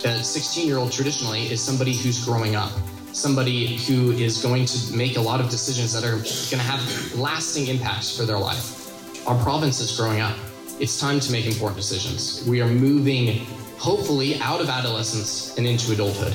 A 16-year-old traditionally is somebody who's growing up, somebody who is going to make a lot of decisions that are going to have lasting impacts for their life. Our province is growing up. It's time to make important decisions. We are moving, hopefully, out of adolescence and into adulthood.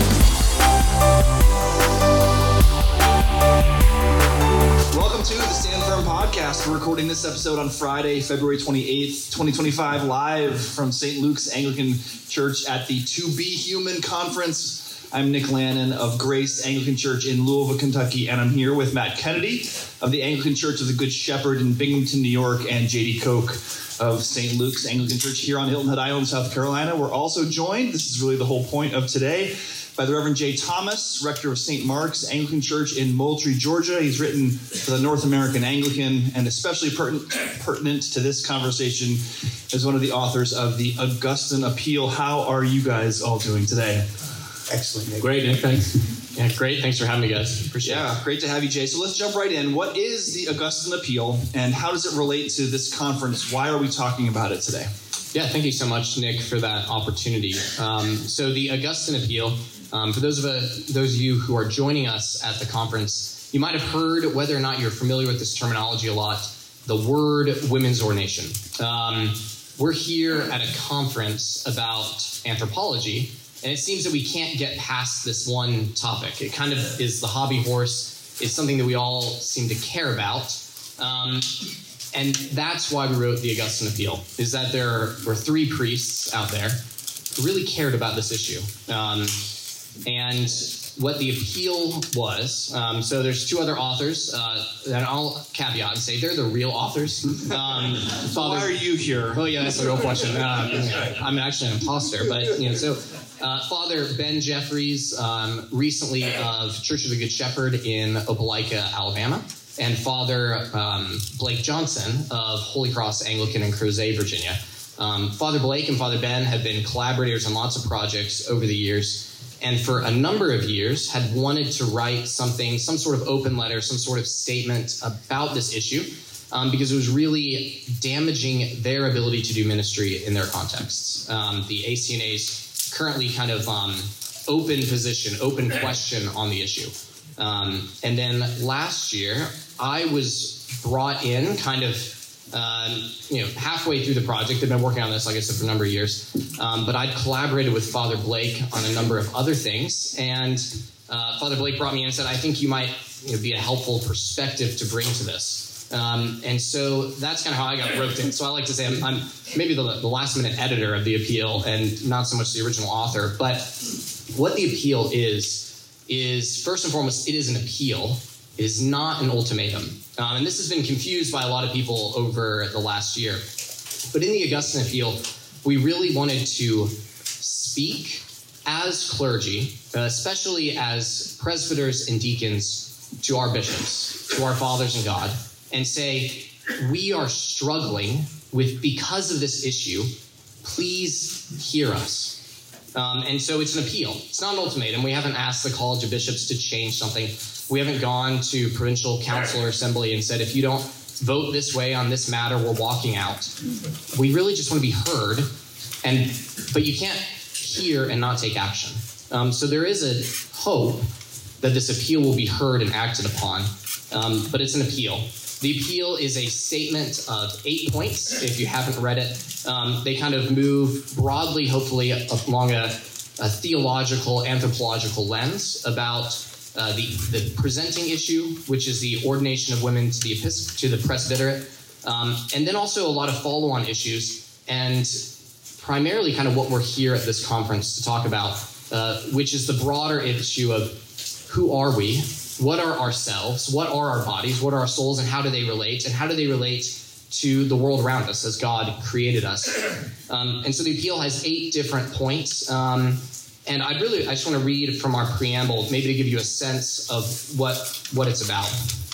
Welcome to the Stand Firm Podcast. We're recording this episode on Friday, February 28th, 2025, live from St. Luke's Anglican Church at the To Be Human Conference. I'm Nick Lannon of Grace Anglican Church in Louisville, Kentucky, and I'm here with Matt Kennedy of the Anglican Church of the Good Shepherd in Binghamton, New York, and J.D. Koch of St. Luke's Anglican Church here on Hilton Head Island, South Carolina. We're also joined, this is really the whole point of today, by the Reverend Jay Thomas, rector of St. Mark's Anglican Church in Moultrie, Georgia. He's written for the North American Anglican, and especially pertinent to this conversation is one of the authors of the Augustine Appeal. How are you guys all doing today? Excellent, Nick. Great, Nick. Thanks. Yeah, great. Thanks for having me, guys. Appreciate it. Yeah, great to have you, Jay. So let's jump right in. What is the Augustine Appeal, and how does it relate to this conference? Why are we talking about it today? Yeah, thank you so much, Nick, for that opportunity. So the Augustine Appeal, for those of you who are joining us at the conference, you might have heard, whether or not you're familiar with this terminology a lot, the word women's ordination. We're here at a conference about anthropology, and it seems that we can't get past this one topic. It kind of is the hobby horse. It's something that we all seem to care about. And that's why we wrote the Augustine Appeal, is that there were three priests out there who really cared about this issue. And what the appeal was, so there's two other authors, and I'll caveat and say they're the real authors. Why are you here? Oh yeah, that's the real question. I'm actually an imposter, but Father Ben Jeffries, recently of Church of the Good Shepherd in Opelika, Alabama, and Father Blake Johnson of Holy Cross Anglican in Crozet, Virginia. Father Blake and Father Ben have been collaborators on lots of projects over the years, and for a number of years had wanted to write something, some sort of open letter, some sort of statement about this issue, because it was really damaging their ability to do ministry in their contexts. The ACNA's currently kind of open position, open question on the issue. And then last year, I was brought in kind of, halfway through the project. They've been working on this, like I said, for a number of years. But I'd collaborated with Father Blake on a number of other things. And Father Blake brought me in and said, I think you might be a helpful perspective to bring to this. And so that's kind of how I got roped in. So I like to say I'm maybe the last minute editor of the appeal and not so much the original author. But what the appeal is first and foremost, it is an appeal. It is not an ultimatum. And this has been confused by a lot of people over the last year. But in the Augustine Appeal, we really wanted to speak as clergy, especially as presbyters and deacons, to our bishops, to our fathers in God, and say, we are struggling with, because of this issue, please hear us. And so it's an appeal. It's not an ultimatum. We haven't asked the College of Bishops to change something. We haven't gone to provincial council or assembly and said, if you don't vote this way on this matter, we're walking out. We really just want to be heard, but you can't hear and not take action. So there is a hope that this appeal will be heard and acted upon, but it's an appeal. The appeal is a statement of 8 points. If you haven't read it, they kind of move broadly, hopefully, along a theological, anthropological lens about the presenting issue, which is the ordination of women to the presbyterate, and then also a lot of follow-on issues, and primarily kind of what we're here at this conference to talk about, which is the broader issue of who are we? What are ourselves? What are our bodies? What are our souls? And how do they relate? And how do they relate to the world around us as God created us? And so the appeal has 8 different points. And I just want to read from our preamble, maybe to give you a sense of what it's about.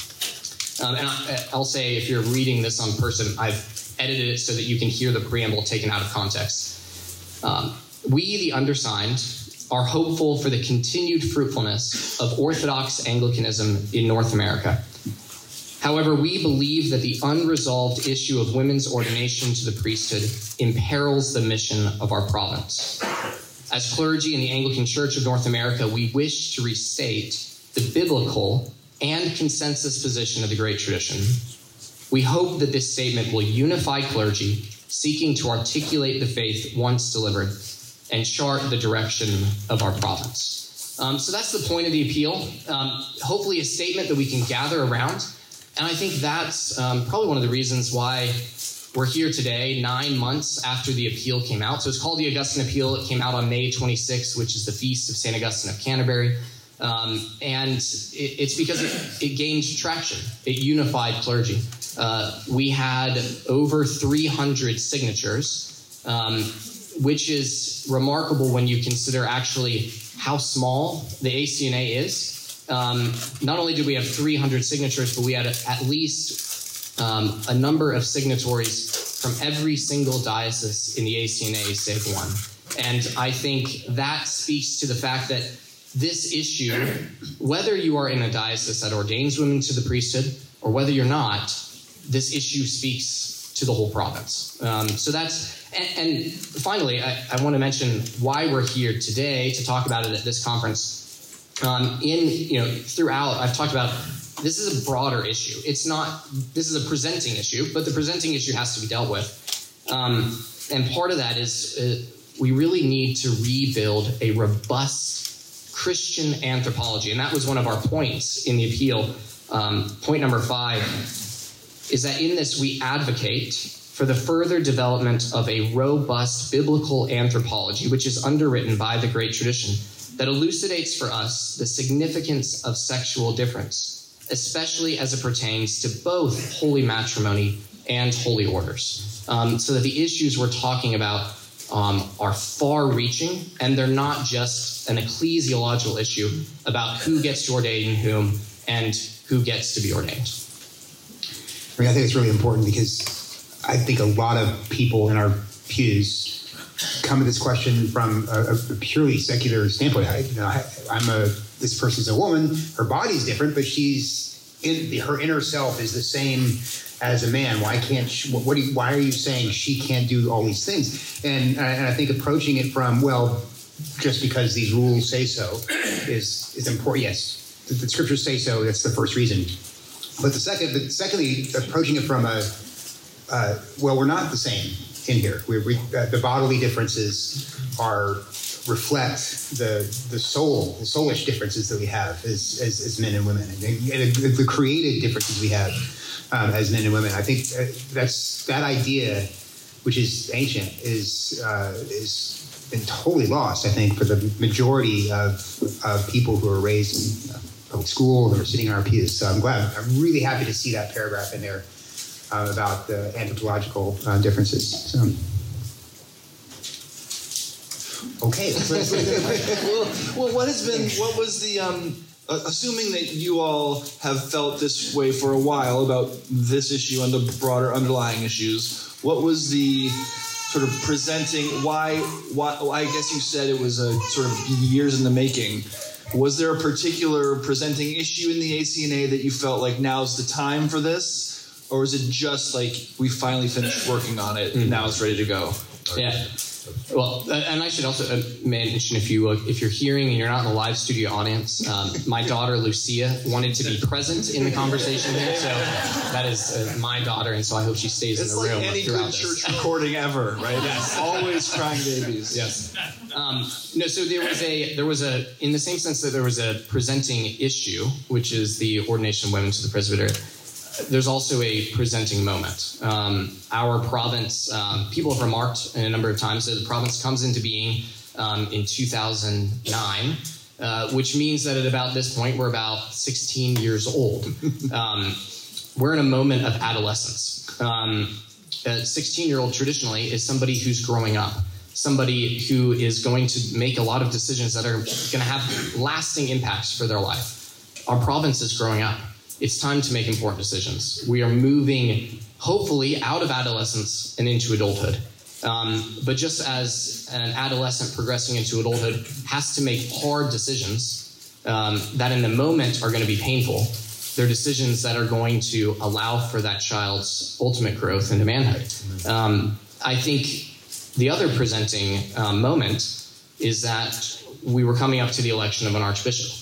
And I'll say, if you're reading this on person, I've edited it so that you can hear the preamble taken out of context. We, the undersigned, are hopeful for the continued fruitfulness of Orthodox Anglicanism in North America. However, we believe that the unresolved issue of women's ordination to the priesthood imperils the mission of our province. As clergy in the Anglican Church of North America, we wish to restate the biblical and consensus position of the Great Tradition. We hope that this statement will unify clergy seeking to articulate the faith once delivered and chart the direction of our province. So that's the point of the appeal. Hopefully a statement that we can gather around. And I think that's probably one of the reasons why we're here today, 9 months after the appeal came out. So it's called the Augustine Appeal. It came out on May 26th, which is the feast of St. Augustine of Canterbury. And it's because it gained traction. It unified clergy. We had over 300 signatures, which is remarkable when you consider actually how small the ACNA is. Not only did we have 300 signatures, but we had at least a number of signatories from every single diocese in the ACNA save one. And I think that speaks to the fact that this issue, whether you are in a diocese that ordains women to the priesthood or whether you're not, this issue speaks to the whole province. So that's, and finally, I want to mention why we're here today to talk about it at this conference. Throughout, I've talked about this is a broader issue. This is a presenting issue, but the presenting issue has to be dealt with. And part of that is we really need to rebuild a robust Christian anthropology. And that was one of our points in the appeal. Point number 5 is that in this we advocate for the further development of a robust biblical anthropology, which is underwritten by the Great Tradition, that elucidates for us the significance of sexual difference, especially as it pertains to both holy matrimony and holy orders, so that the issues we're talking about are far-reaching, and they're not just an ecclesiological issue about who gets to ordain whom and who gets to be ordained. I think it's really important because I think a lot of people in our pews come at this question from a purely secular standpoint. This person's a woman, her body's different, but her inner self is the same as a man. Why can't she, why are you saying she can't do all these things? And I think approaching it from, well, just because these rules say so is important. Yes, the scriptures say so. That's the first reason. But secondly, approaching it from we're not the same in here. The bodily differences reflect the soulish differences that we have as men and women, and the created differences we have as men and women. I think that idea, which is ancient, is been totally lost, I think, for the majority of people who are raised in public school and are sitting in our pews. So I'm really happy to see that paragraph in there about the anthropological differences. So. Okay. Well, what was the, assuming that you all have felt this way for a while about this issue and the broader underlying issues, what was the sort of presenting, why I guess you said it was a sort of years in the making. Was there a particular presenting issue in the ACNA that you felt like now's the time for this? Or is it just like we finally finished working on it and now it's ready to go? Yeah. Well, and I should also mention, if you're hearing and you're not in the live studio audience, my daughter Lucia wanted to be present in the conversation here, so that is my daughter, and so I hope she stays in the room throughout this. It's like any good church recording ever, right? Yes. Always crying babies. Yes. So there was a in the same sense that there was a presenting issue, which is the ordination of women to the presbytery. There's also a presenting moment. Our province, people have remarked a number of times that the province comes into being in 2009, which means that at about this point, we're about 16 years old. We're in a moment of adolescence. A 16-year-old traditionally is somebody who's growing up, somebody who is going to make a lot of decisions that are going to have lasting impacts for their life. Our province is growing up. It's time to make important decisions. We are moving, hopefully, out of adolescence and into adulthood. But just as an adolescent progressing into adulthood has to make hard decisions that in the moment are going to be painful, they're decisions that are going to allow for that child's ultimate growth into manhood. I think the other presenting moment is that we were coming up to the election of an archbishop.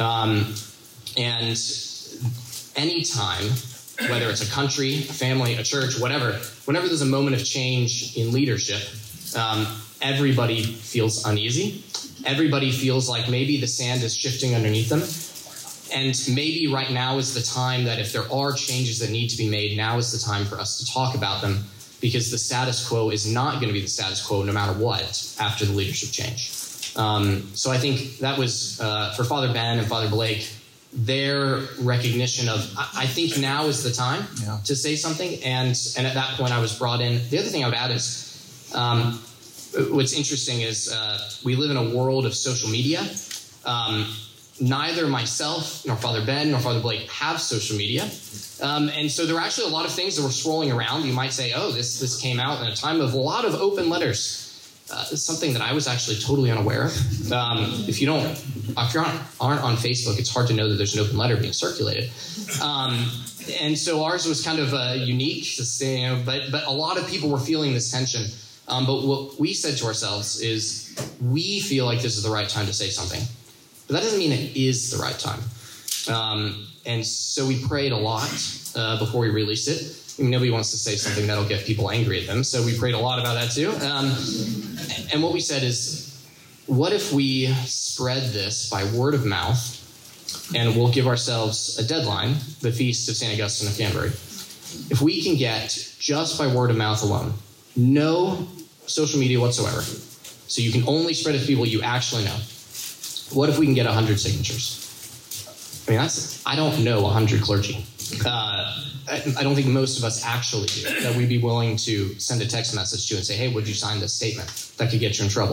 And anytime, whether it's a country, a family, a church, whatever, whenever there's a moment of change in leadership, everybody feels uneasy. Everybody feels like maybe the sand is shifting underneath them. And maybe right now is the time that if there are changes that need to be made, now is the time for us to talk about them, because the status quo is not going to be the status quo no matter what after the leadership change. So I think that was, for Father Ben and Father Blake, their recognition of, I think now is the time to say something. And at that point I was brought in. The other thing I would add is, what's interesting is we live in a world of social media. Neither myself nor Father Ben nor Father Blake have social media. And so there are actually a lot of things that were swirling around. You might say, oh, this came out in a time of a lot of open letters. It's something that I was actually totally unaware of. If you aren't on Facebook, it's hard to know that there's an open letter being circulated. And so ours was kind of unique, but a lot of people were feeling this tension. But what we said to ourselves is, we feel like this is the right time to say something. But that doesn't mean it is the right time. And so we prayed a lot before we released it. I mean, nobody wants to say something that'll get people angry at them, so we prayed a lot about that too. And what we said is, what if we spread this by word of mouth, and we'll give ourselves a deadline, the Feast of St. Augustine of Canterbury. If we can get, just by word of mouth alone, no social media whatsoever, so you can only spread it to people you actually know, what if we can get 100 signatures? I mean, I don't know 100 clergy. I don't think most of us actually do, that we'd be willing to send a text message to and say, hey, would you sign this statement? That could get you in trouble.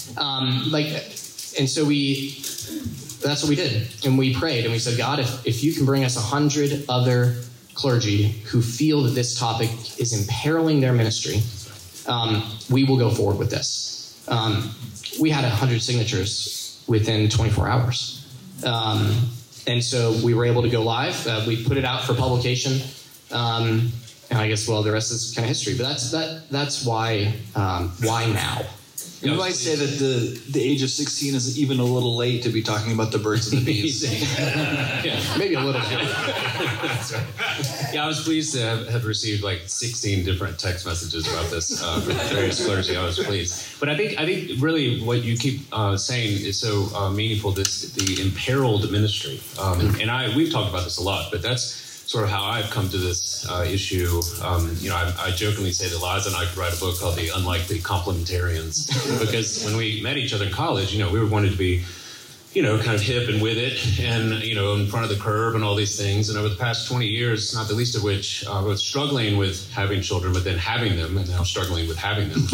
And so that's what we did. And we prayed and we said, God, if you can bring us 100 other clergy who feel that this topic is imperiling their ministry, we will go forward with this. We had 100 signatures within 24 hours. And so we were able to go live. We put it out for publication. And I guess, well, the rest is kind of history. But that's why now? You might say that the age of 16 is even a little late to be talking about the birds and the bees. Yeah, maybe a little bit. That's right. Yeah, I was pleased to have received like 16 different text messages about this from various clergy. I was pleased. But I think really what you keep saying is so meaningful, the imperiled ministry. And we've talked about this a lot, but that's sort of how I've come to this issue. I jokingly say that Liza and I could write a book called The Unlikely Complementarians, because when we met each other in college, we wanted to be, kind of hip and with it, and, in front of the curve and all these things. And over the past 20 years, not the least of which, I was struggling with having children, but then having them, and now struggling with having them.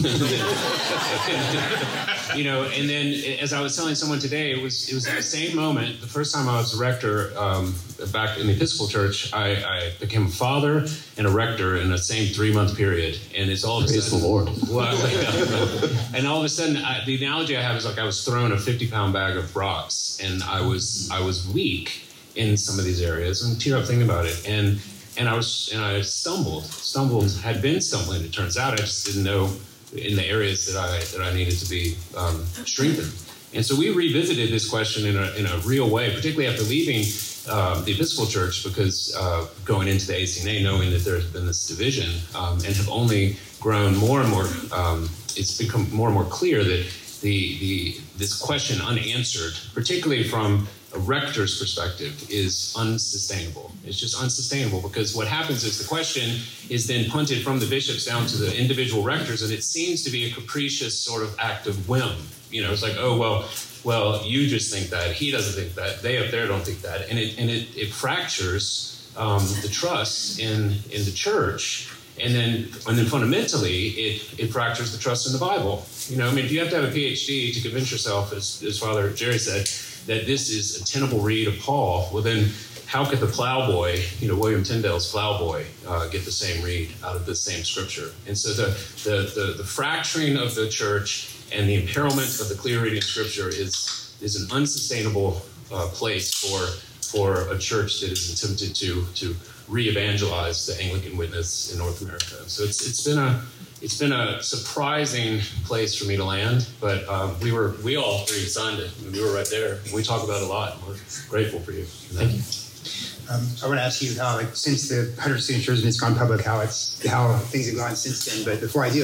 And then as I was telling someone today, it was the same moment. The first time I was a rector back in the Episcopal Church, I became a father and a rector in the same 3-month period. And it's all of a sudden... Praise the Lord. Well, and all of a sudden, the analogy I have is like I was thrown a 50-pound bag of rocks, and I was weak in some of these areas, and tear up thinking about it. And I stumbled, had been stumbling, it turns out. I just didn't know in the areas that I needed to be strengthened. And so we revisited this question in a real way, particularly after leaving the Episcopal Church, because going into the ACNA, knowing that there's been this division, and have only grown more and more, it's become more and more clear that this question unanswered, particularly from a rector's perspective, is unsustainable. It's just unsustainable, because what happens is the question is then punted from the bishops down to the individual rectors, and it seems to be a capricious sort of act of whim. It's like, oh, well, you just think that, he doesn't think that, they up there don't think that, and it fractures the trust in the church, and then fundamentally it fractures the trust in the Bible. If you have to have a PhD to convince yourself, as Father Jerry said, that this is a tenable read of Paul, well then, how could the plowboy, William Tyndale's plowboy, get the same read out of the same scripture? And so the fracturing of the church and the imperilment of the clear reading of scripture is an unsustainable place for a church that is attempted to re-evangelize the Anglican witness in North America. So it's been it's been a surprising place for me to land, but we all three signed it. We were right there. We talk about it a lot. We're grateful for you. Thank you. I want to ask you how, since the 100 signatures and it's gone public, how things have gone since then. But before I do,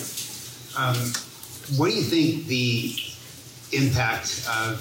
what do you think the impact of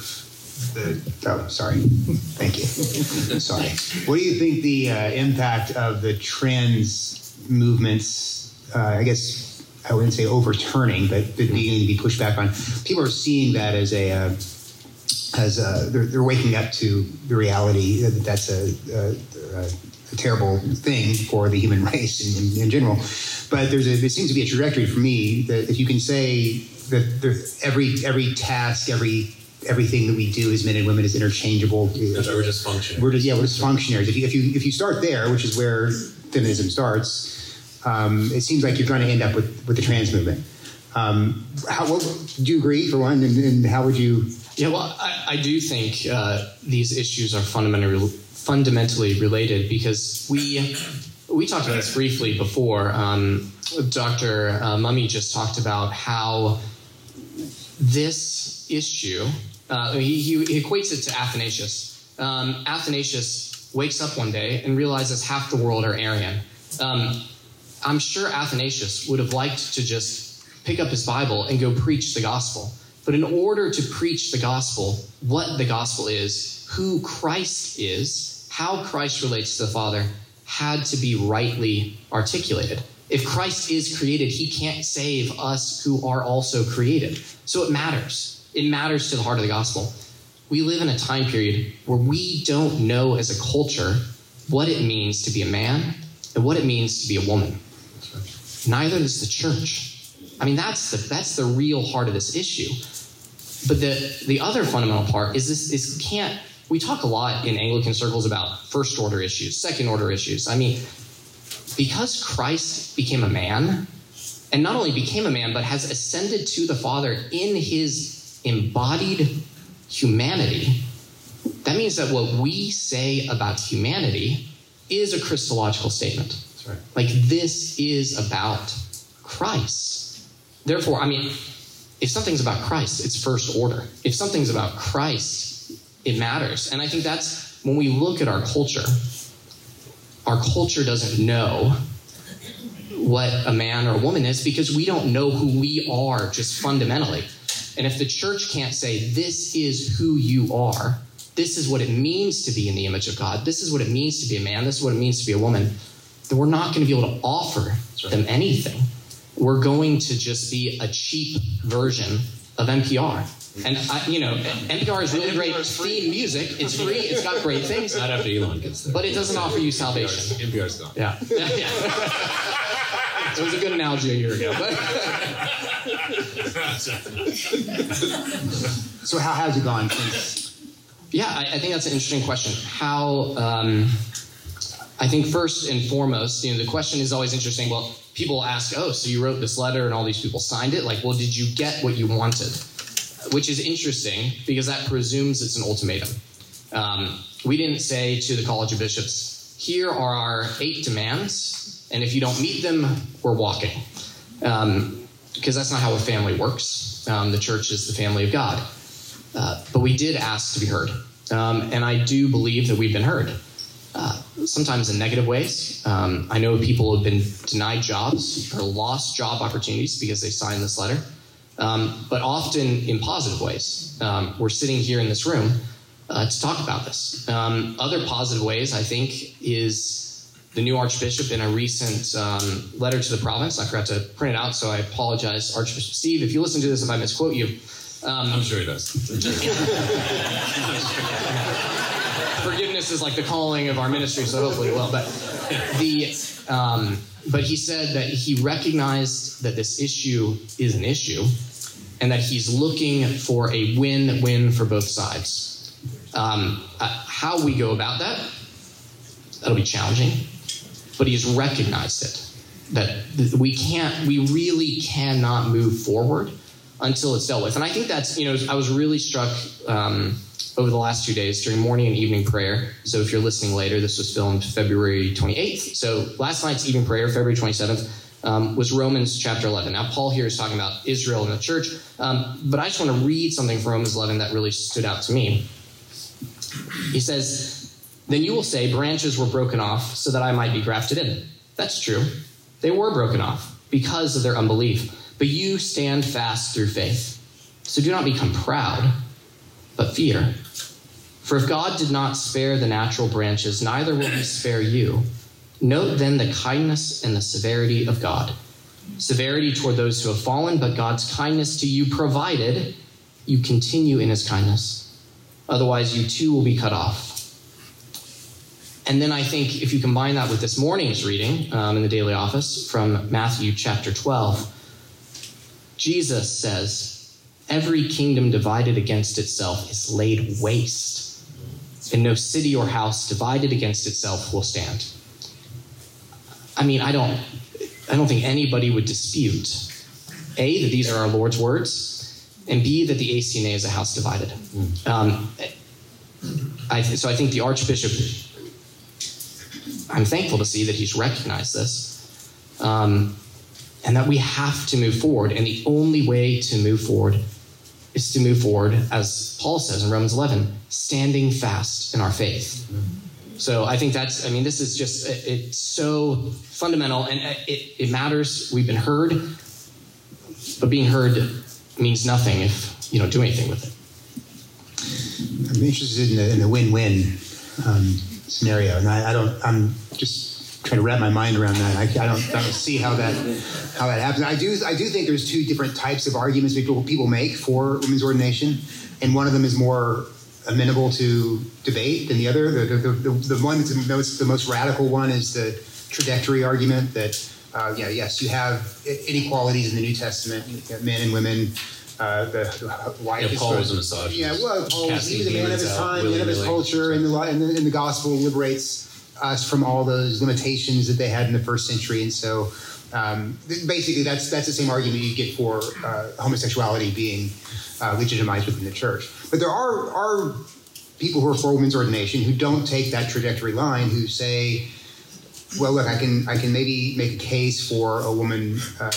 Thank you. Sorry. What do you think the impact of the trans movements, I guess I wouldn't say overturning, but beginning to be pushed back on? People are seeing that as they're waking up to the reality that that's a terrible thing for the human race in general. But there seems to be a trajectory for me that if you can say that every task, everything that we do as men and women is interchangeable. We're just functionaries. We're just functionaries. If you start there, which is where feminism starts, it seems like you're going to end up with the trans movement. Do you agree, for one, and how would you? Yeah, well, I do think these issues are fundamentally related, because we talked about this briefly before. Dr. Mummy just talked about how this issue, he equates it to Athanasius. Athanasius wakes up one day and realizes half the world are Arian. I'm sure Athanasius would have liked to just pick up his Bible and go preach the gospel. But in order to preach the gospel, what the gospel is, who Christ is, how Christ relates to the Father, had to be rightly articulated. If Christ is created, he can't save us who are also created. So it matters. It matters to the heart of the gospel. We live in a time period where we don't know as a culture what it means to be a man and what it means to be a woman. Neither does the church. I mean, that's the real heart of this issue. But the other fundamental part is we talk a lot in Anglican circles about first order issues, second order issues. I mean, because Christ became a man, and not only became a man, but has ascended to the Father in his embodied humanity, that means that what we say about humanity is a Christological statement. That's right. Like, this is about Christ. Therefore, I mean, if something's about Christ, it's first order. If something's about Christ, it matters. And I think that's when we look at our culture doesn't know what a man or a woman is, because we don't know who we are just fundamentally. And if the church can't say, this is who you are, this is what it means to be in the image of God, this is what it means to be a man, this is what it means to be a woman, then we're not going to be able to offer them anything. We're going to just be a cheap version of NPR. And, NPR is really great theme music. It's free. It's got great things. Not after Elon gets there. But it doesn't offer you salvation. NPR's gone. Yeah. It was a good analogy a year ago. But So how has it gone since? Yeah, I think that's an interesting question. How, I think first and foremost, the question is always interesting. Well, people ask, oh, so you wrote this letter and all these people signed it? Like, well, did you get what you wanted? Which is interesting, because that presumes it's an ultimatum. We didn't say to the College of Bishops, here are our 8 demands, and if you don't meet them, we're walking. Because that's not how a family works. The church is the family of God. But we did ask to be heard. And I do believe that we've been heard. Sometimes in negative ways. I know people have been denied jobs or lost job opportunities because they signed this letter. But often in positive ways. We're sitting here in this room to talk about this. Other positive ways, I think, is the new Archbishop in a recent letter to the province. I forgot to print it out, so I apologize, Archbishop Steve. If you listen to this, if I misquote you. I'm sure he does. Forgiveness is like the calling of our ministry, so hopefully it will. But but he said that he recognized that this issue is an issue, and that he's looking for a win-win for both sides. How we go about that'll be challenging, but he's recognized it, that we really cannot move forward until it's dealt with. And I think that's, I was really struck over the last 2 days during morning and evening prayer. So if you're listening later, this was filmed February 28th. So last night's evening prayer, February 27th, was Romans chapter 11. Now, Paul here is talking about Israel and the church, but I just want to read something from Romans 11 that really stood out to me. He says, "Then you will say, branches were broken off so that I might be grafted in." That's true. They were broken off because of their unbelief. But you stand fast through faith. So do not become proud, but fear. For if God did not spare the natural branches, neither will he spare you. Note then the kindness and the severity of God. Severity toward those who have fallen, but God's kindness to you, provided you continue in his kindness. Otherwise, you too will be cut off. And then I think if you combine that with this morning's reading in the daily office from Matthew chapter 12, Jesus says, "Every kingdom divided against itself is laid waste, and no city or house divided against itself will stand." I mean, I don't think anybody would dispute, A, that these are our Lord's words, and B, that the ACNA is a house divided. So I think the Archbishop, I'm thankful to see that he's recognized this, and that we have to move forward. And the only way to move forward is to move forward, as Paul says in Romans 11, standing fast in our faith. So I think this is just, it's so fundamental, and it matters. We've been heard, but being heard means nothing if you don't do anything with it. I'm interested in the win-win scenario, and I'm just trying to wrap my mind around that. I don't see how that happens. I do think there's two different types of arguments people make for women's ordination, and one of them is more amenable to debate than the other. The one that's the most radical one is the trajectory argument that yes, you have inequalities in the New Testament, men and women. The wife is Paul was a misogynist. Yeah, well, Paul was a man of his time, man of his culture, and the gospel liberates us from all those limitations that they had in the first century. And so basically that's the same argument you get for homosexuality being legitimized within the church. But there are people who are for women's ordination who don't take that trajectory line, who say, well, look, I can maybe make a case for a woman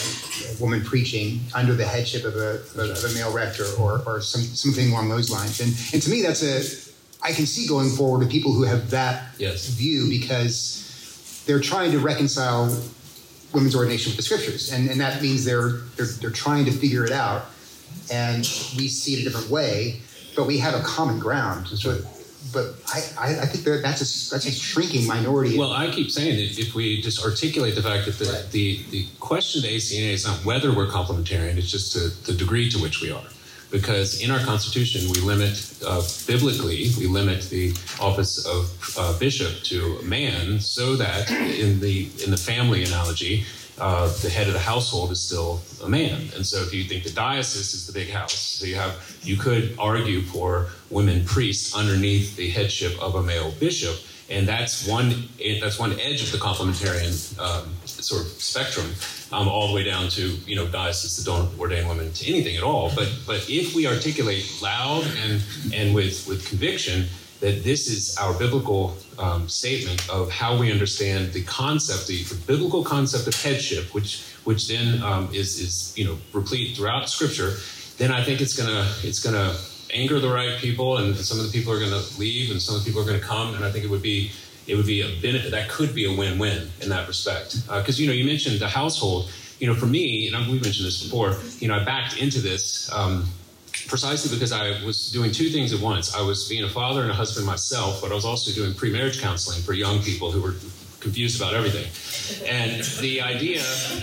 preaching under the headship of a male rector or something along those lines. And to me, I can see going forward with people who have that view, because they're trying to reconcile women's ordination with the scriptures, and that means they're trying to figure it out, and we see it a different way, but we have a common ground. But I think that's a shrinking minority. Well, I keep saying that if we just articulate the fact that the question of the ACNA is not whether we're complementarian, it's just the degree to which we are. Because in our Constitution, we limit, biblically, we limit the office of bishop to a man, so that in the family analogy, the head of the household is still a man. And so if you think the diocese is the big house, so you could argue for women priests underneath the headship of a male bishop, and that's one edge of the complementarian sort of spectrum, all the way down to dioceses that don't ordain women to anything at all. But if we articulate loud and with conviction that this is our biblical statement of how we understand the concept, the biblical concept of headship, which then is replete throughout Scripture, then I think it's gonna anger the right people, and some of the people are going to leave, and some of the people are going to come, and I think it would be a benefit. That could be a win-win in that respect. Because you mentioned the household. For me, and we've mentioned this before. I backed into this. Precisely because I was doing two things at once. I was being a father and a husband myself, but I was also doing pre-marriage counseling for young people who were confused about everything. And the idea,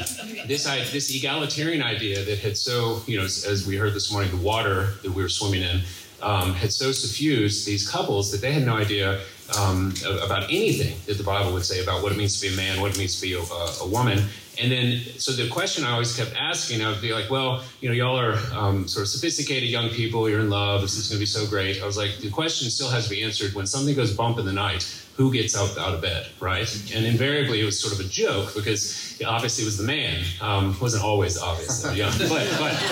this egalitarian idea that had so, as we heard this morning, the water that we were swimming in had so suffused these couples that they had no idea about anything that the Bible would say about what it means to be a man, what it means to be a woman. And then, so the question I always kept asking, I would be like, well, y'all are sort of sophisticated young people, you're in love, this is going to be so great. I was like, the question still has to be answered when something goes bump in the night. who gets out of bed, right? And invariably it was sort of a joke because obviously it was the man. Wasn't always obvious, though, yeah. But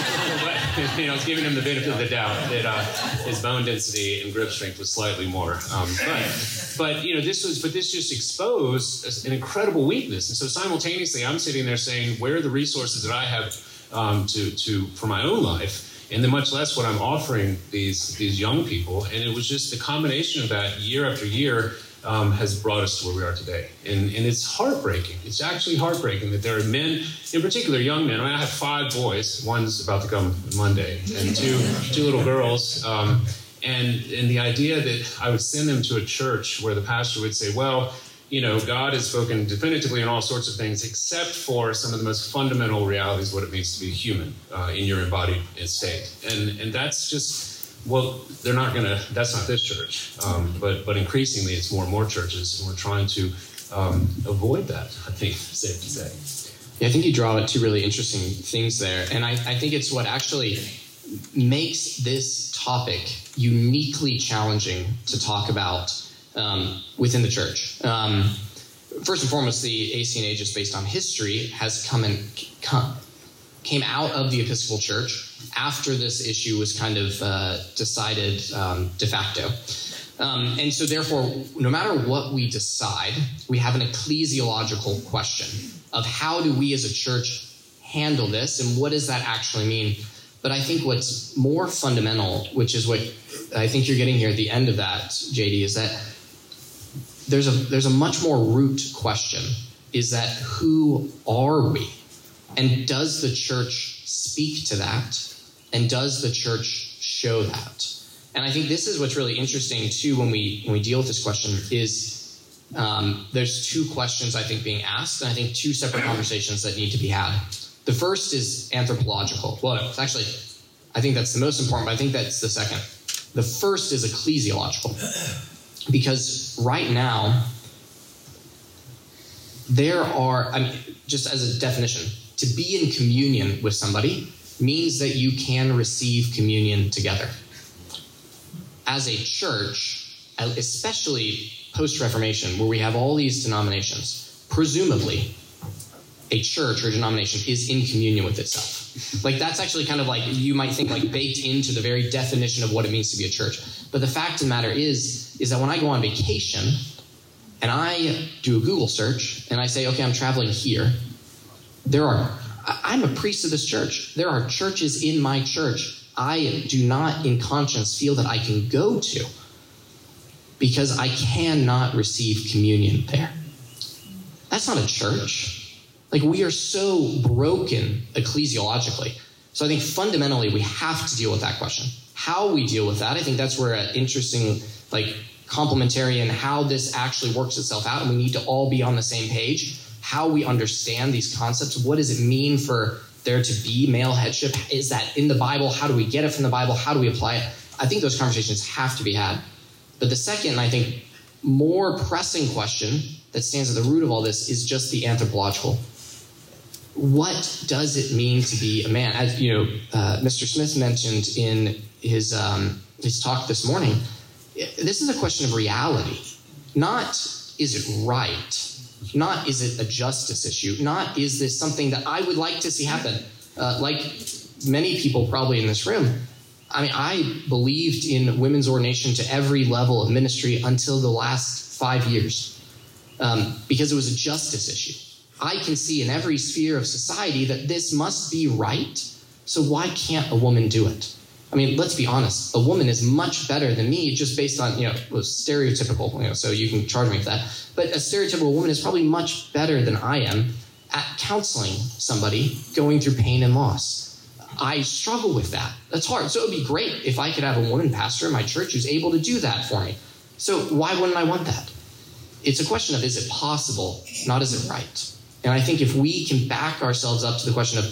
it's giving him the benefit of the doubt that his bone density and grip strength was slightly more. But this just exposed an incredible weakness. And so simultaneously, I'm sitting there saying, where are the resources that I have for my own life? And then much less what I'm offering these young people. And it was just the combination of that year after year has brought us to where we are today. And it's heartbreaking. It's actually heartbreaking that there are men, in particular young men. I mean, I have 5 boys. One's about to come Monday, and two little girls. And the idea that I would send them to a church where the pastor would say, well, God has spoken definitively on all sorts of things, except for some of the most fundamental realities, what it means to be human in your embodied state. And that's just, well, that's not this church. But increasingly, it's more and more churches, and we're trying to avoid that, I think, safe to say. Yeah, I think you draw out 2 really interesting things there. And I think it's what actually makes this topic uniquely challenging to talk about within the church. First and foremost, the ACNA, just based on history, has came out of the Episcopal Church after this issue was kind of decided de facto. And so therefore, no matter what we decide, we have an ecclesiological question of how do we as a church handle this, and what does that actually mean? But I think what's more fundamental, which is what I think you're getting here at the end of that, JD, is that there's a much more root question, is that who are we? And does the church speak to that? And does the church show that? And I think this is what's really interesting, too, when we deal with this question, is there's 2 questions, I think, being asked, and I think 2 separate conversations that need to be had. The first is anthropological. Well, actually, I think that's the most important, but I think that's the second. The first is ecclesiological. Because right now, just as a definition, to be in communion with somebody means that you can receive communion together. As a church, especially post-Reformation, where we have all these denominations, presumably a church or denomination is in communion with itself. Like, that's actually kind of like, you might think, like, baked into the very definition of what it means to be a church. But the fact of the matter is that when I go on vacation and I do a Google search and I say, okay, I'm traveling here, I'm a priest of this church. There are churches in my church I do not in conscience feel that I can go to because I cannot receive communion there. That's not a church. Like, we are so broken ecclesiologically. So I think fundamentally we have to deal with that question. How we deal with that, I think that's where an interesting, complementarian, how this actually works itself out, and we need to all be on the same page. How we understand these concepts. What does it mean for there to be male headship? Is that in the Bible? How do we get it from the Bible? How do we apply it? I think those conversations have to be had. But the second, I think, more pressing question that stands at the root of all this is just the anthropological. What does it mean to be a man? As Mr. Smith mentioned in his talk this morning, this is a question of reality. Not is it right? Not is it a justice issue? Not is this something that I would like to see happen? Like many people probably in this room, I believed in women's ordination to every level of ministry until the last 5 years because it was a justice issue. I can see in every sphere of society that this must be right, so why can't a woman do it? Let's be honest. A woman is much better than me just based on, stereotypical, so you can charge me for that. But a stereotypical woman is probably much better than I am at counseling somebody going through pain and loss. I struggle with that. That's hard. So it would be great if I could have a woman pastor in my church who's able to do that for me. So why wouldn't I want that? It's a question of, is it possible, not is it right? And I think if we can back ourselves up to the question of,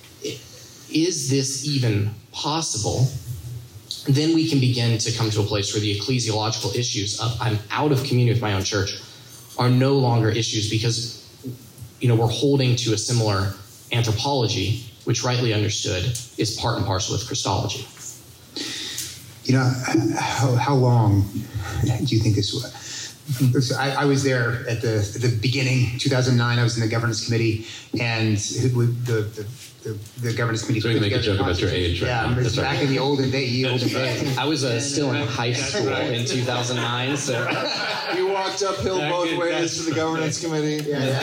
is this even possible? Then we can begin to come to a place where the ecclesiological issues of I'm out of communion with my own church are no longer issues because, we're holding to a similar anthropology, which rightly understood is part and parcel with Christology. How long do you think this So I was there at the beginning, 2009. I was in the governance committee, and the governance committee. So you make a joke about your age, right? Yeah, it's back in the olden days. I was still in high school in 2009, so You walked uphill both ways to the governance committee. Yeah.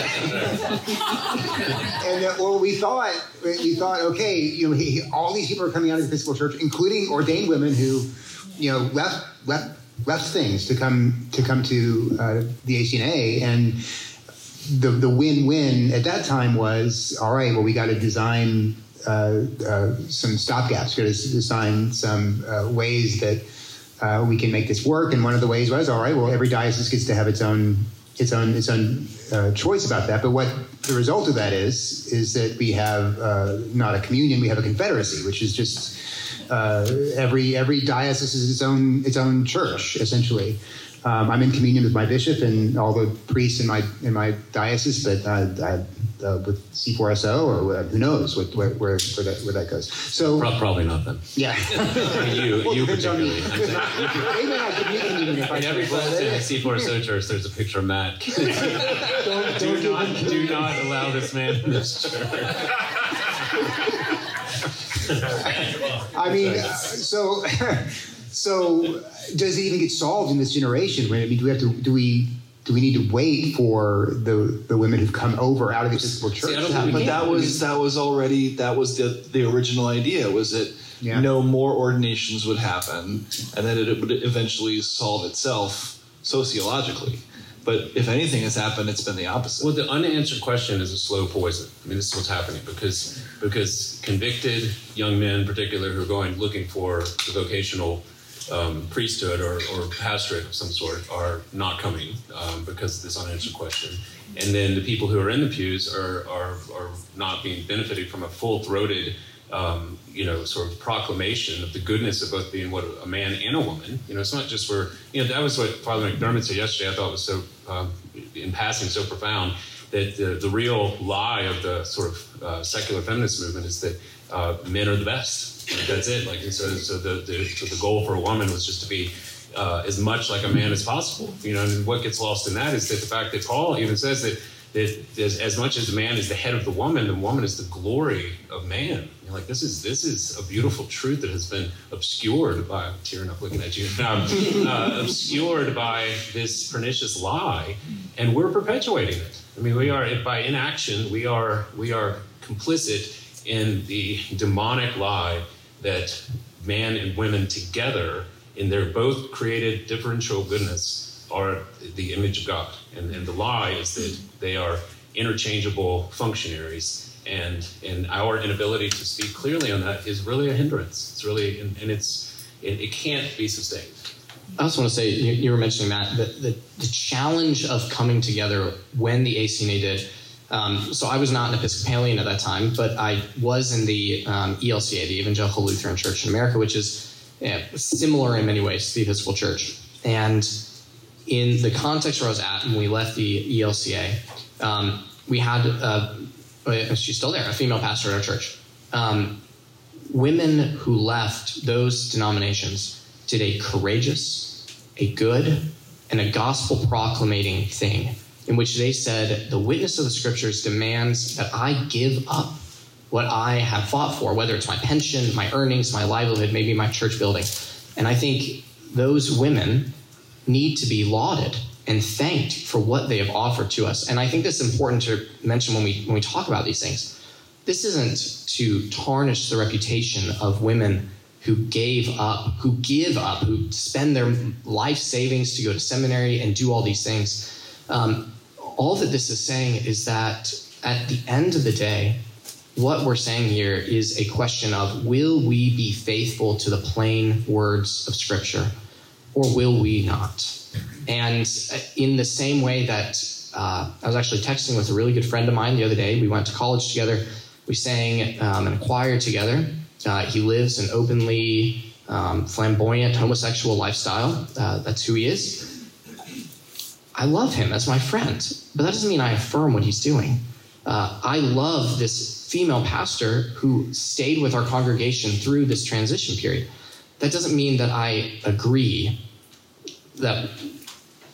And we thought, okay, all these people are coming out of the Episcopal Church, including ordained women who, left things to come to the ACNA, and the win-win at that time was, all right, well, we got to design some stopgaps. We got to design some ways that we can make this work. And one of the ways was, all right, well, every diocese gets to have its own choice about that. But what the result of that is that we have not a communion, we have a confederacy, which is just every diocese is its own church, essentially. I'm in communion with my bishop and all the priests in my diocese, but with C4SO or who knows where that goes. So probably not them. Yeah, you particularly. In every place in C4SO church, there's a picture of Matt. do not allow this man in this church. I mean, so does it even get solved in this generation? I mean, do we need to wait for the women who've come over out of the Episcopal Church? But that was the original idea, was that no more ordinations would happen, and that it would eventually solve itself sociologically. But if anything has happened, it's been the opposite. Well, the unanswered question is a slow poison. I mean, this is what's happening because convicted young men, in particular, who are looking for the vocational priesthood or pastorate of some sort, are not coming because of this unanswered question. And then the people who are in the pews are not being benefited from a full-throated sort of proclamation of the goodness of both being a man and a woman. It's not just that was what Father McDermott said yesterday. I thought was so, in passing, so profound, that the real lie of the sort of secular feminist movement is that men are the best. That's it. So the goal for a woman was just to be as much like a man as possible. And what gets lost in that is that the fact that Paul even says that as much as the man is the head of the woman is the glory of man. This is a beautiful truth that has been obscured by, I'm tearing up looking at you, obscured by this pernicious lie, and we're perpetuating it. I mean, we are, by inaction, we are complicit in the demonic lie that man and women together, in their both created differential goodness, are the image of God. And the lie is that they are interchangeable functionaries, and our inability to speak clearly on that is really a hindrance. It's really, it can't be sustained. I also want to say, you were mentioning that the challenge of coming together when the ACNA did. So I was not an Episcopalian at that time, but I was in the ELCA, the Evangelical Lutheran Church in America, which is similar in many ways to the Episcopal Church. And in the context where I was at when we left the ELCA, we had, she's still there, a female pastor at our church. Women who left those denominations did a courageous, a good, and a gospel proclamating thing in which they said, the witness of the scriptures demands that I give up what I have fought for, whether it's my pension, my earnings, my livelihood, maybe my church building. And I think those women need to be lauded and thanked for what they have offered to us. And I think that's important to mention when we talk about these things. This isn't to tarnish the reputation of women who give up, who spend their life savings to go to seminary and do all these things. All that this is saying is that at the end of the day, what we're saying here is a question of, will we be faithful to the plain words of Scripture, or will we not? And in the same way that I was actually texting with a really good friend of mine the other day. We went to college together. We sang in a choir together. He lives an openly flamboyant homosexual lifestyle. That's who he is. I love him as my friend, but that doesn't mean I affirm what he's doing. I love this female pastor who stayed with our congregation through this transition period. That doesn't mean that I agree that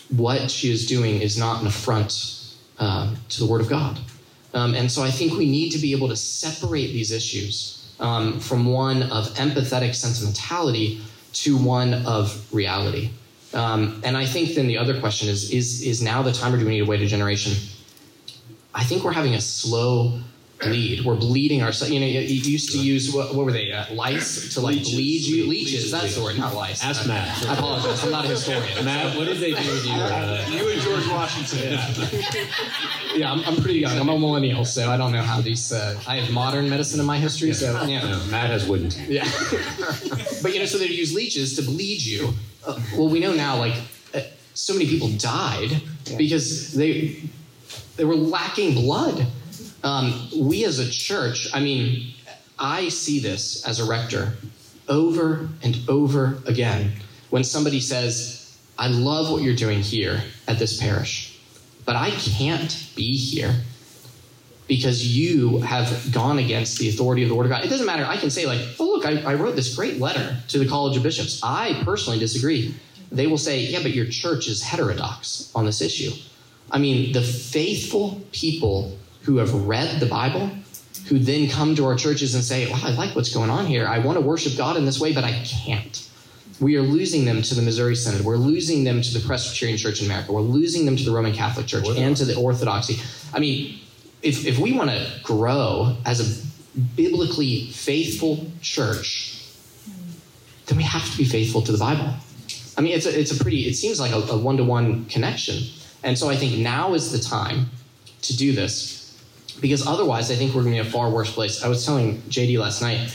what she is doing is not an affront to the Word of God. And so I think we need to be able to separate these issues from one of empathetic sentimentality to one of reality. And I think then the other question is now the time, or do we need to wait a generation? I think we're having a slow bleed. We're bleeding ourselves. You used to use, what were they, lice to like bleed you? Leeches, that's the word, not lice. Ask Matt. I apologize, I'm not a historian. Matt, what did they do with you? You and George Washington. Yeah, I'm pretty young. I'm a millennial, so I don't know how these, I have modern medicine in my history, so yeah. No, Matt has wooden teeth. Yeah. But, so they'd use leeches to bleed you. Well, we know now, so many people died because they were lacking blood. We as a church, I see this as a rector over and over again when somebody says, I love what you're doing here at this parish, but I can't be here because you have gone against the authority of the Word of God. It doesn't matter. I can say I wrote this great letter to the College of Bishops. I personally disagree. They will say, yeah, but your church is heterodox on this issue. The faithful people who have read the Bible, who then come to our churches and say, wow, I like what's going on here. I want to worship God in this way, but I can't. We are losing them to the Missouri Synod. We're losing them to the Presbyterian Church in America. We're losing them to the Roman Catholic Church and to the Orthodoxy. If we want to grow as a biblically faithful church, then we have to be faithful to the Bible. It seems like a one-to-one connection. And so I think now is the time to do this, because otherwise I think we're going to be in a far worse place. I was telling JD last night,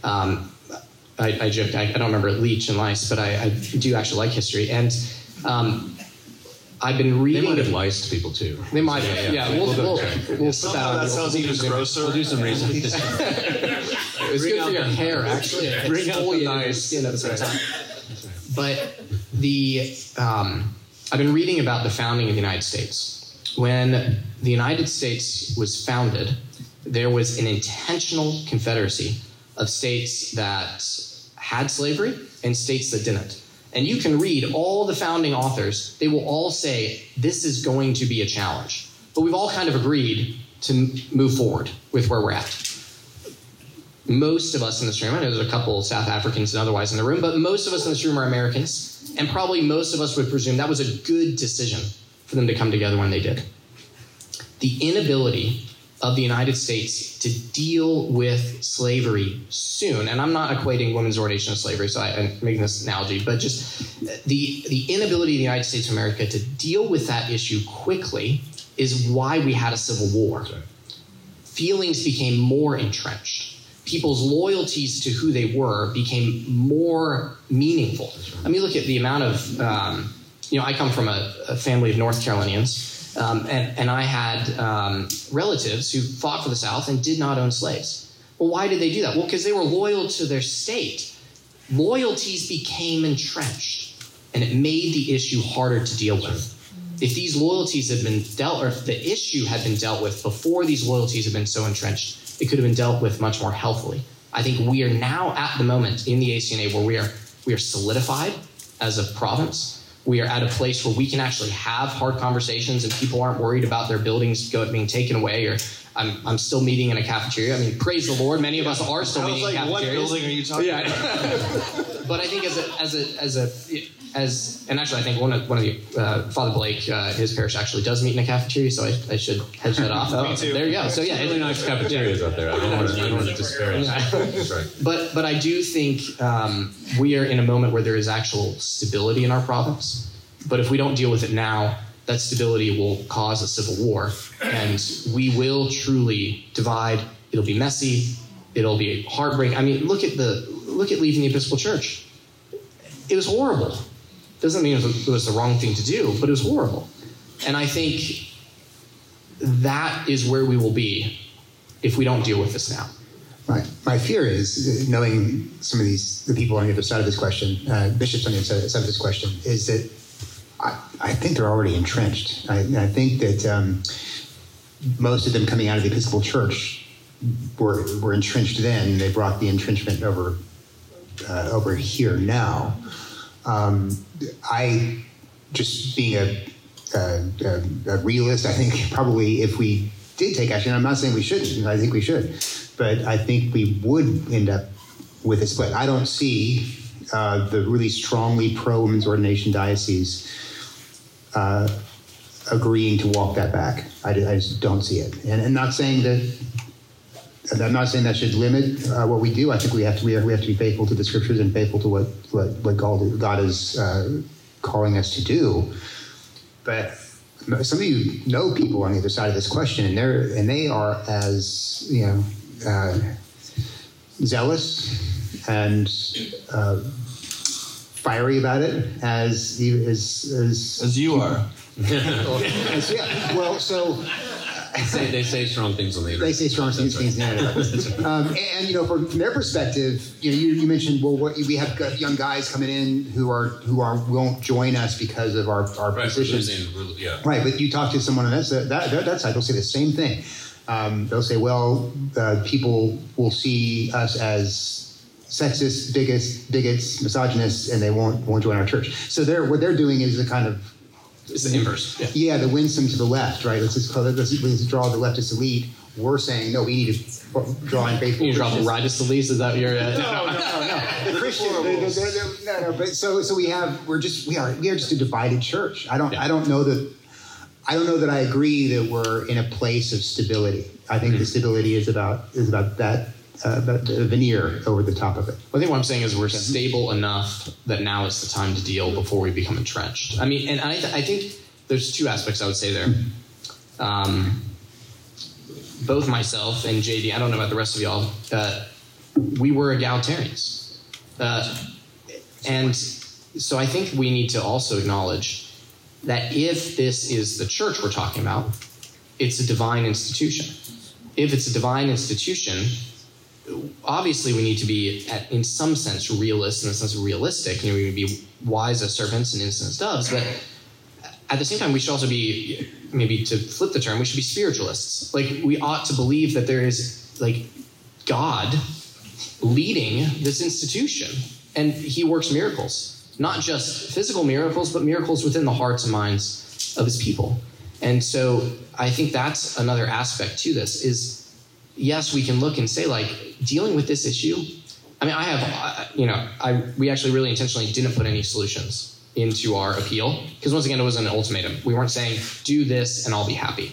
I joked, I don't remember leech and lice, but I do actually like history. And I've been reading. They might have liced people too. They might have. Yeah, we'll put that sounds even grosser. We'll do some research. It was good for your hair, actually. Bring out the nice skin at the same time. But I've been reading about the founding of the United States. When the United States was founded, there was an intentional confederacy of states that had slavery and states that didn't. And you can read all the founding authors. They will all say, this is going to be a challenge. But we've all kind of agreed to move forward with where we're at. Most of us in this room, I know there's a couple South Africans and otherwise in the room, but most of us in this room are Americans. And probably most of us would presume that was a good decision for them to come together when they did. The inability of the United States to deal with slavery soon, and I'm not equating women's ordination to slavery, so I'm making this analogy, but just the inability of the United States of America to deal with that issue quickly is why we had a civil war. Feelings became more entrenched. People's loyalties to who they were became more meaningful. Look at the amount of, I come from a family of North Carolinians, and I had relatives who fought for the South and did not own slaves. Well, why did they do that? Well, because they were loyal to their state. Loyalties became entrenched, and it made the issue harder to deal with. If these loyalties had been dealt, or if the issue had been dealt with before these loyalties had been so entrenched, it could have been dealt with much more healthily. I think we are now at the moment in the ACNA where we are solidified as a province. We are at a place where we can actually have hard conversations and people aren't worried about their buildings being taken away, or I'm still meeting in a cafeteria. Praise the Lord, many of us are still meeting in cafeterias. What building are you talking about? But I think and actually I think one of the Father Blake, his parish actually does meet in a cafeteria, so I should hedge that off. Me too. There you go. So yeah, really nice cafeterias out there. I don't want to disparage. That's right. But I do think we are in a moment where there is actual stability in our province. But if we don't deal with it now, that stability will cause a civil war, and we will truly divide. It'll be messy. It'll be heartbreaking. Look at leaving the Episcopal Church. It was horrible. Doesn't mean it was the wrong thing to do, but it was horrible. And I think that is where we will be if we don't deal with this now. My fear is, knowing some of the people on the other side of this question, bishops on the other side of this question, is that I think they're already entrenched. I think that most of them coming out of the Episcopal Church were entrenched then. They brought the entrenchment over here now. I just being a realist, I think probably if we did take action, I'm not saying we shouldn't, I think we should, but I think we would end up with a split. I don't see the really strongly pro-women's ordination diocese agreeing to walk that back. I just don't see it. And I'm not saying that should limit what we do. I think we have to be faithful to the scriptures and faithful to what God is calling us to do. But some of you know people on the other side of this question, and they are as zealous and fiery about it as you are. Well, so. They say strong things on the internet. They say strong things on the internet. And from their perspective, you mentioned, we have young guys coming in who won't join us because of our positions. Right, but you talk to someone on that side, they'll say the same thing. They'll say, people will see us as sexist, bigots, misogynists, and they won't join our church. So what they're doing is the kind of it's the inverse. Yeah, the Winsome to the left, right? Let's draw the leftist elite. We're saying, no, we need to draw in faithful. You draw the rightist elite? Is that your... No. The Christian... No. But so we are just a divided church. I don't know that I agree that we're in a place of stability. I think the stability is about that. The veneer over the top of it. I think what I'm saying is we're stable enough that now is the time to deal before we become entrenched. I mean, and I think there's two aspects I would say there. Both myself and JD, I don't know about the rest of y'all, we were egalitarians. And so I think we need to also acknowledge that if this is the church we're talking about, it's a divine institution. If it's a divine institution, obviously we need to be, in some sense, realist, in the sense of realistic. We need to be wise as serpents and innocent as doves. But at the same time, we should also be, maybe to flip the term, we should be spiritualists. We ought to believe that there is, God leading this institution. And he works miracles. Not just physical miracles, but miracles within the hearts and minds of his people. And so I think that's another aspect to this is, yes, we can look and say, dealing with this issue. I mean, we actually really intentionally didn't put any solutions into our appeal because once again, it was an ultimatum. We weren't saying do this and I'll be happy.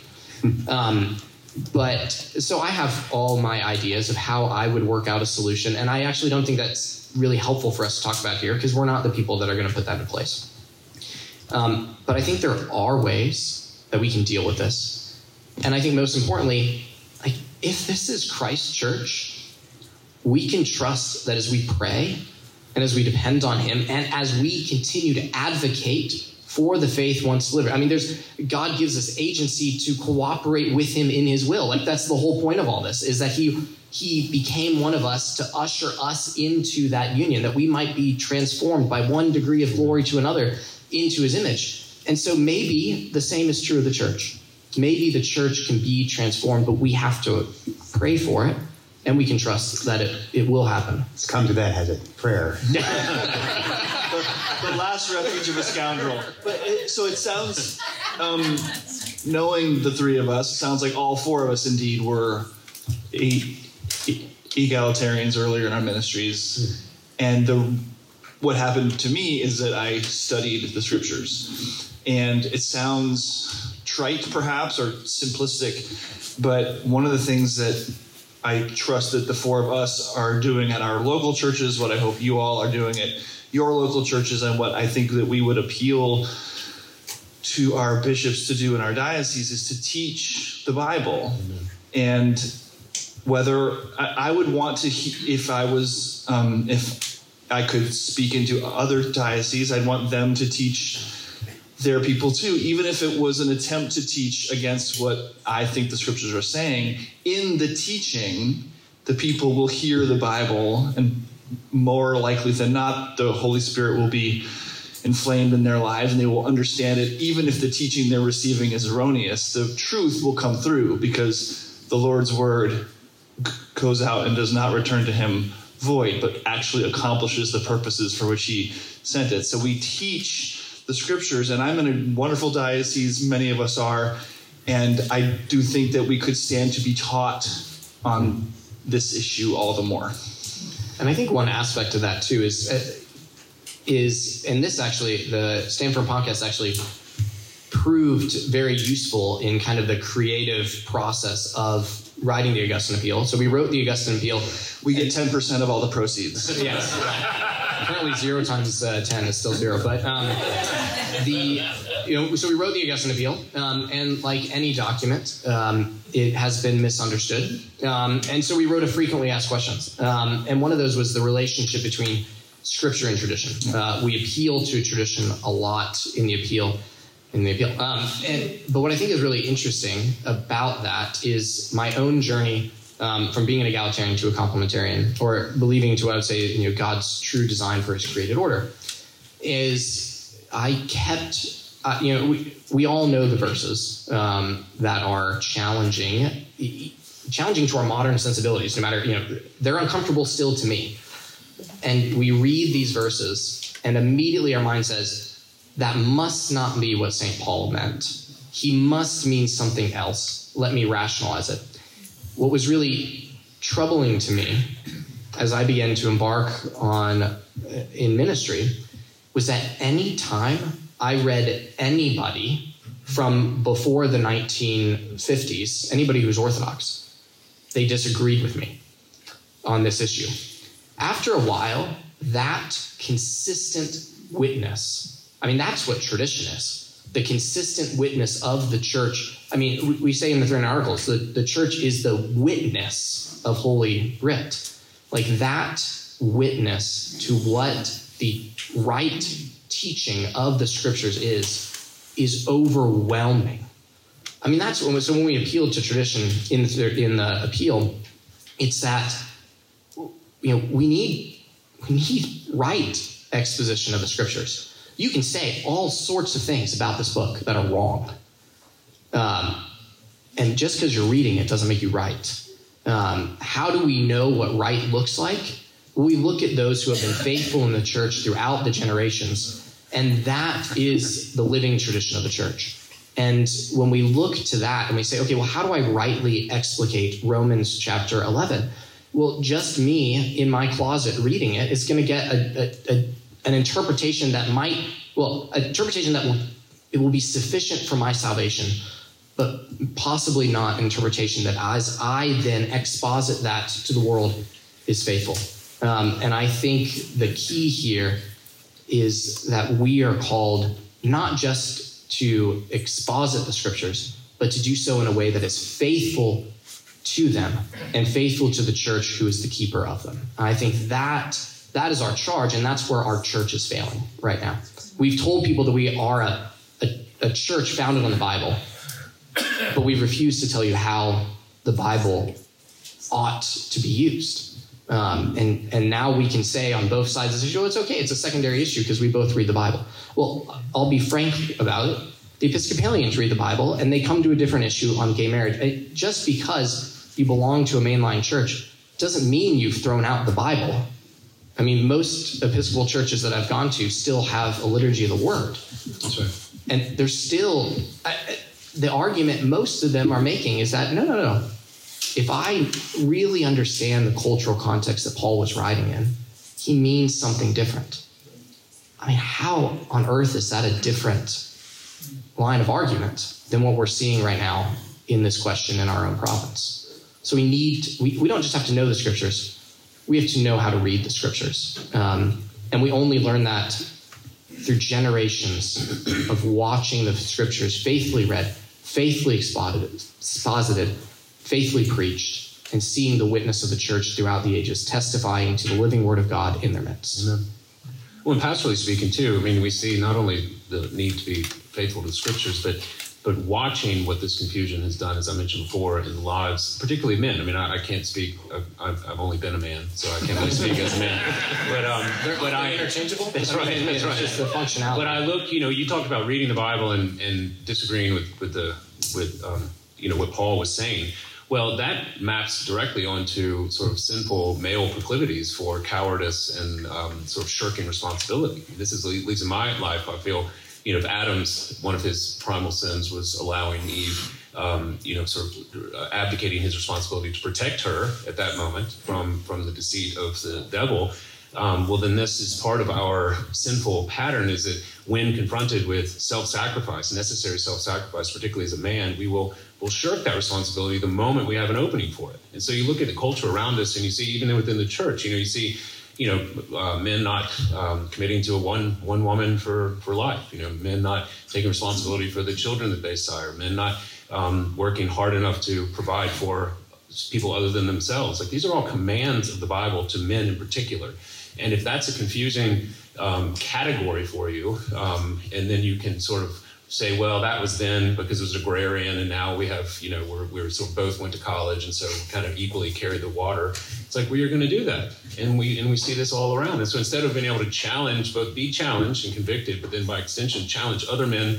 But so I have all my ideas of how I would work out a solution, and I actually don't think that's really helpful for us to talk about here because we're not the people that are going to put that in place. But I think there are ways that we can deal with this, and I think most importantly, if this is Christ's church, we can trust that as we pray and as we depend on him and as we continue to advocate for the faith once delivered. I mean, God gives us agency to cooperate with him in his will. That's the whole point of all this, is that he became one of us to usher us into that union, that we might be transformed by one degree of glory to another into his image. And so maybe the same is true of the church. Maybe the church can be transformed, but we have to pray for it, and we can trust that it will happen. It's come to that, has it? Prayer. The last refuge of a scoundrel. So it sounds, knowing the three of us, it sounds like all four of us indeed were egalitarians earlier in our ministries. And what happened to me is that I studied the scriptures. And it sounds trite, perhaps, or simplistic, but one of the things that I trust that the four of us are doing at our local churches, what I hope you all are doing at your local churches, and what I think that we would appeal to our bishops to do in our diocese is to teach the Bible. Amen. And whether I would want to, if I could speak into other dioceses, I'd want them to teach their people too, even if it was an attempt to teach against what I think the scriptures are saying. In the teaching, the people will hear the Bible, and more likely than not, the Holy Spirit will be inflamed in their lives, and they will understand it. Even if the teaching they're receiving is erroneous, the truth will come through, because the Lord's word goes out and does not return to him void, but actually accomplishes the purposes for which he sent it. So we teach the scriptures. And I'm in a wonderful diocese, many of us are, and I do think that we could stand to be taught on this issue all the more. And I think one aspect of that too is and this actually, the Stand Firm podcast actually proved very useful in kind of the creative process of writing the Augustine Appeal. So we wrote the Augustine Appeal. We get 10% of all the proceeds. Yes. Apparently 0 times 10 is still 0. But so we wrote the Augustine Appeal, and like any document, it has been misunderstood. And so we wrote a frequently asked questions. And one of those was the relationship between Scripture and tradition. We appeal to tradition a lot in the appeal. But what I think is really interesting about that is my own journey from being an egalitarian to a complementarian, or believing to what I would say, God's true design for His created order, is I kept, we all know the verses that are challenging to our modern sensibilities. No matter, they're uncomfortable still to me, and we read these verses, and immediately our mind says, that must not be what St. Paul meant. He must mean something else. Let me rationalize it. What was really troubling to me as I began to embark in ministry was that any time I read anybody from before the 1950s, anybody who was Orthodox, they disagreed with me on this issue. After a while, that consistent witness, that's what tradition is. The consistent witness of the church. We say in the 39 Articles, the church is the witness of Holy Writ. Like that witness to what the right teaching of the scriptures is overwhelming. So when we appeal to tradition in the appeal, it's that, we need right exposition of the scriptures. You can say all sorts of things about this book that are wrong. And just because you're reading it doesn't make you right. How do we know what right looks like? Well, we look at those who have been faithful in the church throughout the generations, and that is the living tradition of the church. And when we look to that and we say, okay, well, how do I rightly explicate Romans chapter 11? Well, just me in my closet reading it is going to get an interpretation that it will be sufficient for my salvation, but possibly not an interpretation that as I then exposit that to the world is faithful. And I think the key here is that we are called not just to exposit the scriptures, but to do so in a way that is faithful to them and faithful to the church who is the keeper of them. And I think that is our charge, and that's where our church is failing right now. We've told people that we are a church founded on the Bible, but we've refused to tell you how the Bible ought to be used. And now we can say on both sides of this issue, it's okay, it's a secondary issue because we both read the Bible. Well, I'll be frank about it. The Episcopalians read the Bible, and they come to a different issue on gay marriage. Just because you belong to a mainline church doesn't mean you've thrown out the Bible. Most Episcopal churches that I've gone to still have a liturgy of the Word. That's right. And there's still, the argument most of them are making is that, no. If I really understand the cultural context that Paul was writing in, he means something different. How on earth is that a different line of argument than what we're seeing right now in this question in our own province? So we don't just have to know the scriptures. We have to know how to read the scriptures. And we only learn that through generations of watching the scriptures faithfully read, faithfully exposited, faithfully preached, and seeing the witness of the church throughout the ages, testifying to the living word of God in their midst. Amen. Well, and pastorally speaking, too, we see not only the need to be faithful to the scriptures, but watching what this confusion has done, as I mentioned before, in the lives, particularly men. I can't speak. I've only been a man, so I can't really speak as a man. But I interchangeable. That's right. That's right. Just the functionality. But I look. You talked about reading the Bible and disagreeing with what Paul was saying. Well, that maps directly onto sort of sinful male proclivities for cowardice and sort of shirking responsibility. This is, at least in my life, I feel, if Adam's, one of his primal sins was allowing Eve, sort of abdicating his responsibility to protect her at that moment from the deceit of the devil, well, then this is part of our sinful pattern, is that when confronted with self-sacrifice, necessary self-sacrifice, particularly as a man, we'll shirk that responsibility the moment we have an opening for it. And so you look at the culture around us, and you see, even within the church, you see, men not committing to one woman for life, men not taking responsibility for the children that they sire, men not working hard enough to provide for people other than themselves. Like, these are all commands of the Bible to men in particular. And if that's a confusing category for you, and then you can sort of say, well, that was then because it was agrarian, and now we have, we're sort of both went to college, and so kind of equally carried the water. It's like, well, you're going to do that, and we see this all around. And so instead of being able to both be challenged and convicted, but then by extension challenge other men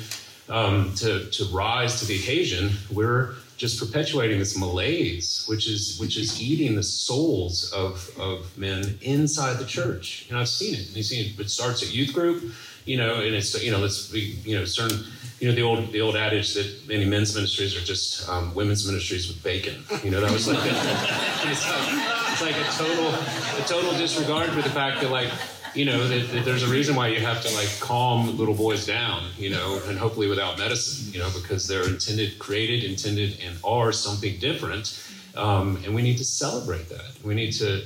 to rise to the occasion, we're just perpetuating this malaise, which is eating the souls of men inside the church. And I've seen it. It starts at youth group, and it's certain. The old adage that many men's ministries are just women's ministries with bacon. That was like it's like a total disregard for the fact that, like, that there's a reason why you have to, like, calm little boys down, and hopefully without medicine, because they're created, and are something different. And we need to celebrate that. We need to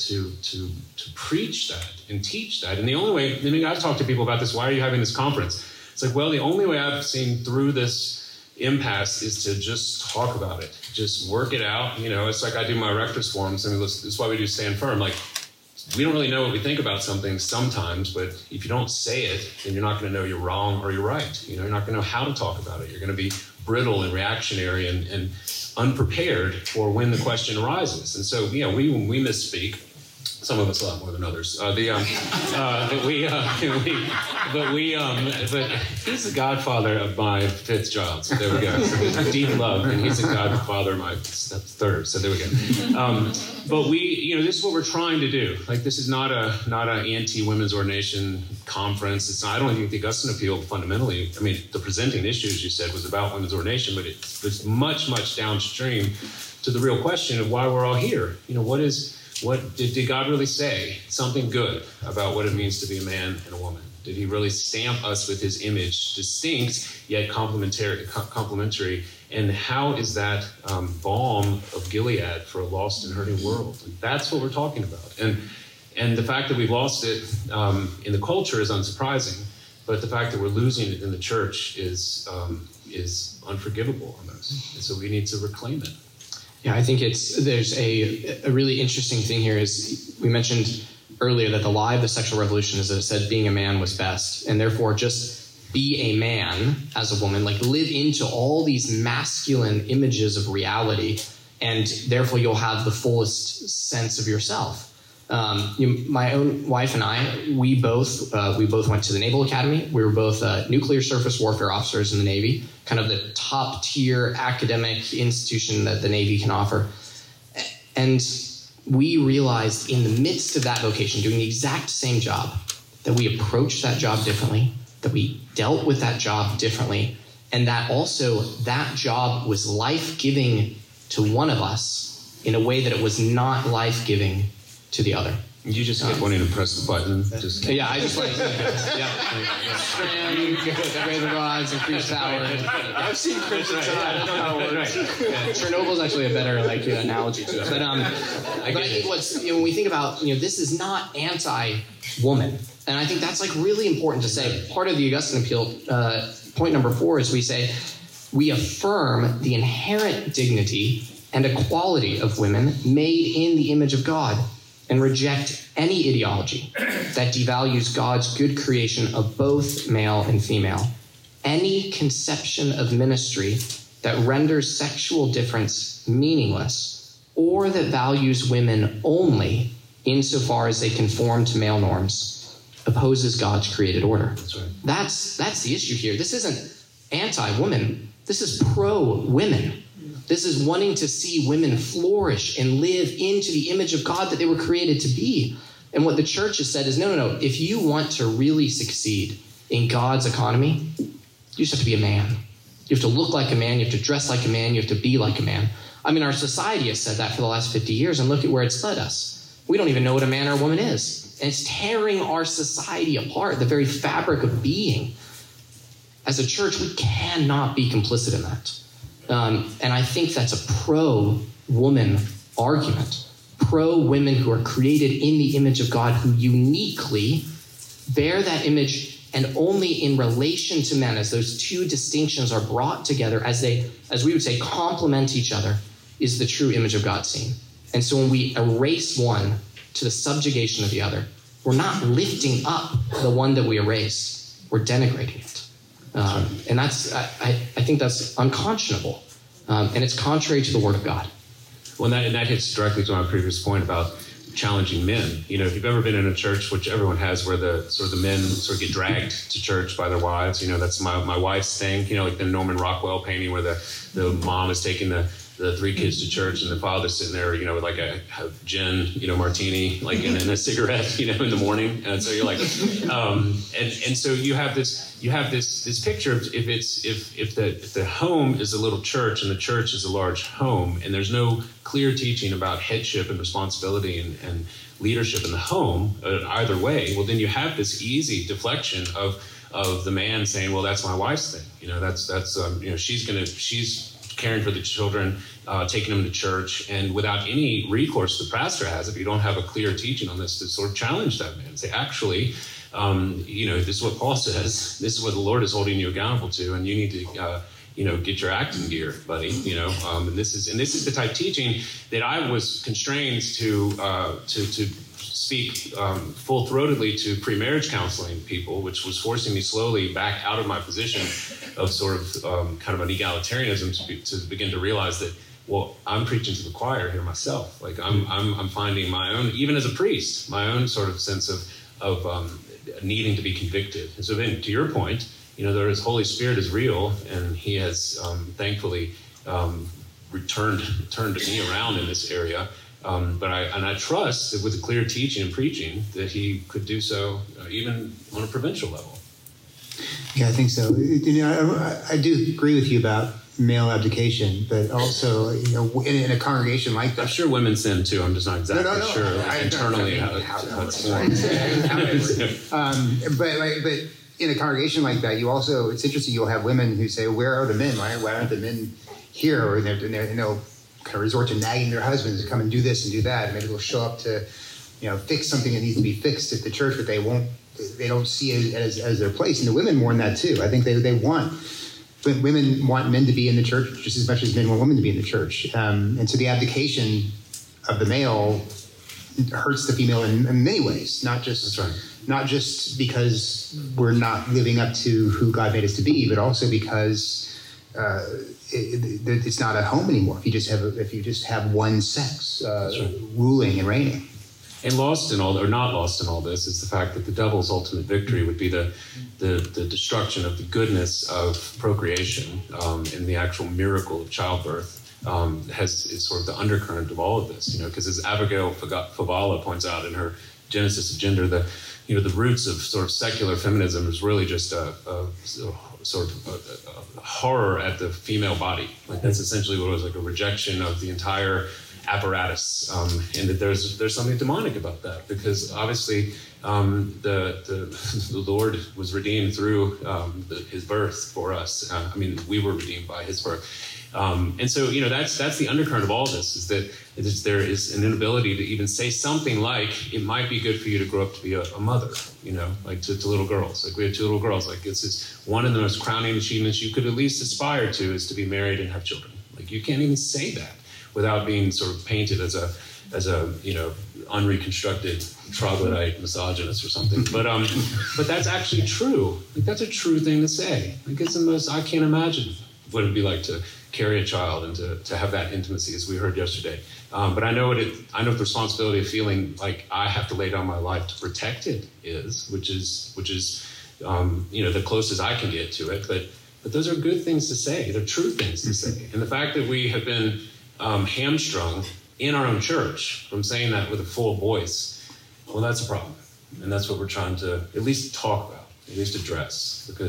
preach that and teach that. And the only way, I've talked to people about this, why are you having this conference? It's like, well, the only way I've seen through this impasse is to just talk about it, just work it out. It's like I do my rector's forums, and this is why we do Stand Firm. Like, we don't really know what we think about something sometimes, but if you don't say it, then you're not going to know you're wrong or you're right. You're not going to know how to talk about it. You're going to be brittle and reactionary and unprepared for when the question arises. And so, we misspeak. Some of us a lot more than others. But he's the godfather of my fifth child. So there we go. So deep love, and he's the godfather of my third. So there we go. But this is what we're trying to do. Like, this is not an anti-women's ordination conference. It's not. I don't think the Augustine Appeal fundamentally. The presenting issues you said was about women's ordination, but it's much, much downstream to the real question of why we're all here. What did God really say something good about what it means to be a man and a woman? Did he really stamp us with his image, distinct yet complementary? And how is that balm of Gilead for a lost and hurting world? And that's what we're talking about. And the fact that we've lost it in the culture is unsurprising, but the fact that we're losing it in the church is unforgivable almost. And so we need to reclaim it. Yeah, I think there's a really interesting thing here. Is we mentioned earlier that the lie of the sexual revolution is that it said being a man was best, and therefore just be a man as a woman, like live into all these masculine images of reality, and therefore you'll have the fullest sense of yourself. My own wife and I, we both went to the Naval Academy. We were both nuclear surface warfare officers in the Navy, kind of the top tier academic institution that the Navy can offer. And we realized in the midst of that vocation, doing the exact same job, that we approached that job differently, that we dealt with that job differently, and that also that job was life-giving to one of us in a way that it was not life-giving to the other. You just kept wanting to press the button. Yeah, I just like, strand, raise the rods, increase power. I've seen Crimson Tide. I know how it works. Chernobyl's actually a better analogy to it. But I think when we think about, this is not anti-woman. And I think that's really important to say. Part of the Augustine Appeal, point number 4, is we say, we affirm the inherent dignity and equality of women made in the image of God, and reject any ideology that devalues God's good creation of both male and female. Any conception of ministry that renders sexual difference meaningless, or that values women only insofar as they conform to male norms, opposes God's created order. That's right. That's the issue here. This isn't anti-woman. This is pro-women. This is wanting to see women flourish and live into the image of God that they were created to be. And what the church has said is, no. If you want to really succeed in God's economy, You just have to be a man. You have to look like a man. You have to dress like a man. You have to be like a man. I mean, our society has said that for the last 50 years, and look at where it's led us. We don't even know what a man or a woman is. And it's tearing our society apart, the very fabric of being. As a church, we cannot be complicit in that. And I think that's a pro-woman argument. Pro-women who are created in the image of God, who uniquely bear that image, and only in relation to men, as those two distinctions are brought together, as we would say, complement each other, is the true image of God seen. And so when we erase one to the subjugation of the other, we're not lifting up the one that we erased. We're denigrating it. And that's, I think that's unconscionable. And it's contrary to the Word of God. Well, and that hits directly to my previous point about challenging men. You know, if you've ever been in a church, which everyone has, where the men sort of get dragged to church by their wives, you know, that's my wife's thing, you know, like the Norman Rockwell painting where the mom is taking the three kids to church and the father's sitting there, you know, with like a gin, you know, martini, like and a cigarette, you know, in the morning. And so you're like, and so you have this picture of if the home is a little church and the church is a large home, and there's no clear teaching about headship and responsibility and leadership in the home either way, well, then you have this easy deflection of the man saying, well, that's my wife's thing. You know, that's you know, she's caring for the children, taking them to church, and without any recourse the pastor has, if you don't have a clear teaching on this, to sort of challenge that man, say, actually, you know, this is what Paul says, this is what the Lord is holding you accountable to, and you need to, you know, get your acting gear, buddy. You know, and this is the type of teaching that I was constrained to speak full-throatedly to pre-marriage counseling people, which was forcing me slowly back out of my position of sort of kind of an egalitarianism to begin to realize that, well, I'm preaching to the choir here myself. Like I'm finding my own, even as a priest, my own sort of sense of needing to be convicted. And so then, to your point, you know, there is Holy Spirit is real, and He has thankfully turned me around in this area. But I trust that with a clear teaching and preaching that He could do so even on a provincial level. Yeah, I think so. You know, I do agree with you about male abdication, but also, you know, in a congregation like that. I'm sure women sin too. I'm just not exactly sure internally how it's formed. But in a congregation like that, you also, it's interesting, you'll have women who say, where are the men? Why aren't the men here? Or they'll kind of resort to nagging their husbands to come and do this and do that. Maybe they'll show up to, you know, fix something that needs to be fixed at the church, but they don't see it as their place. And the women mourn that too. I think women want men to be in the church just as much as men want women to be in the church. And so the abdication of the male hurts the female in many ways, not just because we're not living up to who God made us to be, but also because it's not a home anymore. If you just have one sex ruling and reigning. And not lost in all this is the fact that the devil's ultimate victory would be the destruction of the goodness of procreation and the actual miracle of childbirth. Is sort of the undercurrent of all of this, you know, because as Abigail Favalla points out in her Genesis of Gender, the roots of sort of secular feminism is really just a horror at the female body. Like that's essentially what it was, like a rejection of the entire apparatus, and that there's something demonic about that, because obviously the Lord was redeemed through His birth for us. I mean, we were redeemed by His birth. And so, you know, that's the undercurrent of all this, is that there is an inability to even say something like, it might be good for you to grow up to be a mother, you know, like to little girls. Like we have two little girls, like it's one of the most crowning achievements you could at least aspire to is to be married and have children. Like you can't even say that without being sort of painted as a you know, unreconstructed troglodyte misogynist or something. But that's actually true. Like that's a true thing to say. Like it's the most, I can't imagine what it'd be like to carry a child and to have that intimacy, as we heard yesterday. But I know the responsibility of feeling like I have to lay down my life to protect it which is you know, the closest I can get to it. But those are good things to say. They're true things to say. And the fact that we have been hamstrung in our own church from saying that with a full voice, well, that's a problem. And that's what we're trying to at least talk about, at least address, because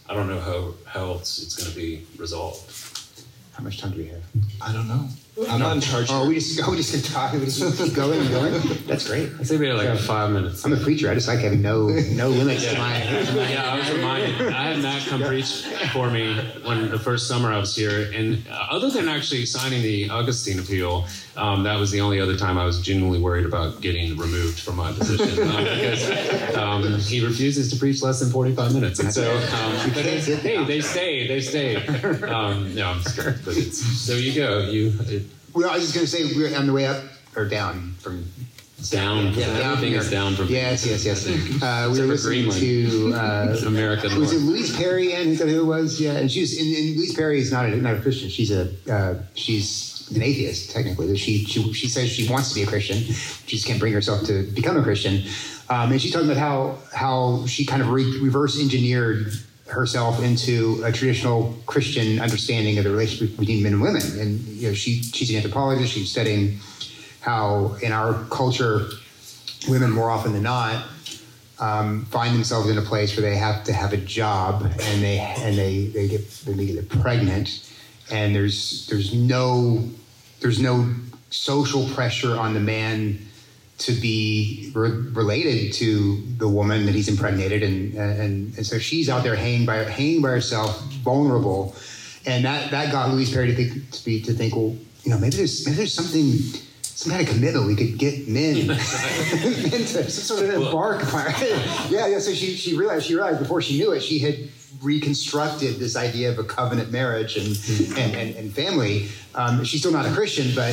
I don't know how else it's going to be resolved. How much time do we have? I don't know. I'm not in charge. Oh, we just can talk. We just keep going and going. That's great. I think we had like 5 minutes. I'm a preacher. I just like having no limits to my. Yeah, I was reminded. I had Matt come preach for me when the first summer I was here, and other than actually signing the Augustine appeal, that was the only other time I was genuinely worried about getting removed from my position because he refuses to preach less than 45 minutes, and so but they stayed. No, I'm scared, but so you go. Well, I was just going to say we're on the way up or down from. Down. Yeah, everything is down from. Yes. We were listening to American. Was it Louise Perry? And who it was? Yeah, and she's and Louise Perry is not a Christian. She's an atheist technically. She says she wants to be a Christian. She just can't bring herself to become a Christian. And she's talking about how she kind of reverse engineered herself into a traditional Christian understanding of the relationship between men and women. And she's an anthropologist. She's studying how in our culture, women more often than not find themselves in a place where they have to have a job and they get pregnant, and there's no social pressure on the man to be related to the woman that he's impregnated, and so she's out there hanging by herself, vulnerable, and that got Louise Perry to think, well, maybe there's some kind of commitment we could get men to sort of embark upon. Yeah. So she realized before she knew it, she had reconstructed this idea of a covenant marriage and family. She's still not a Christian, but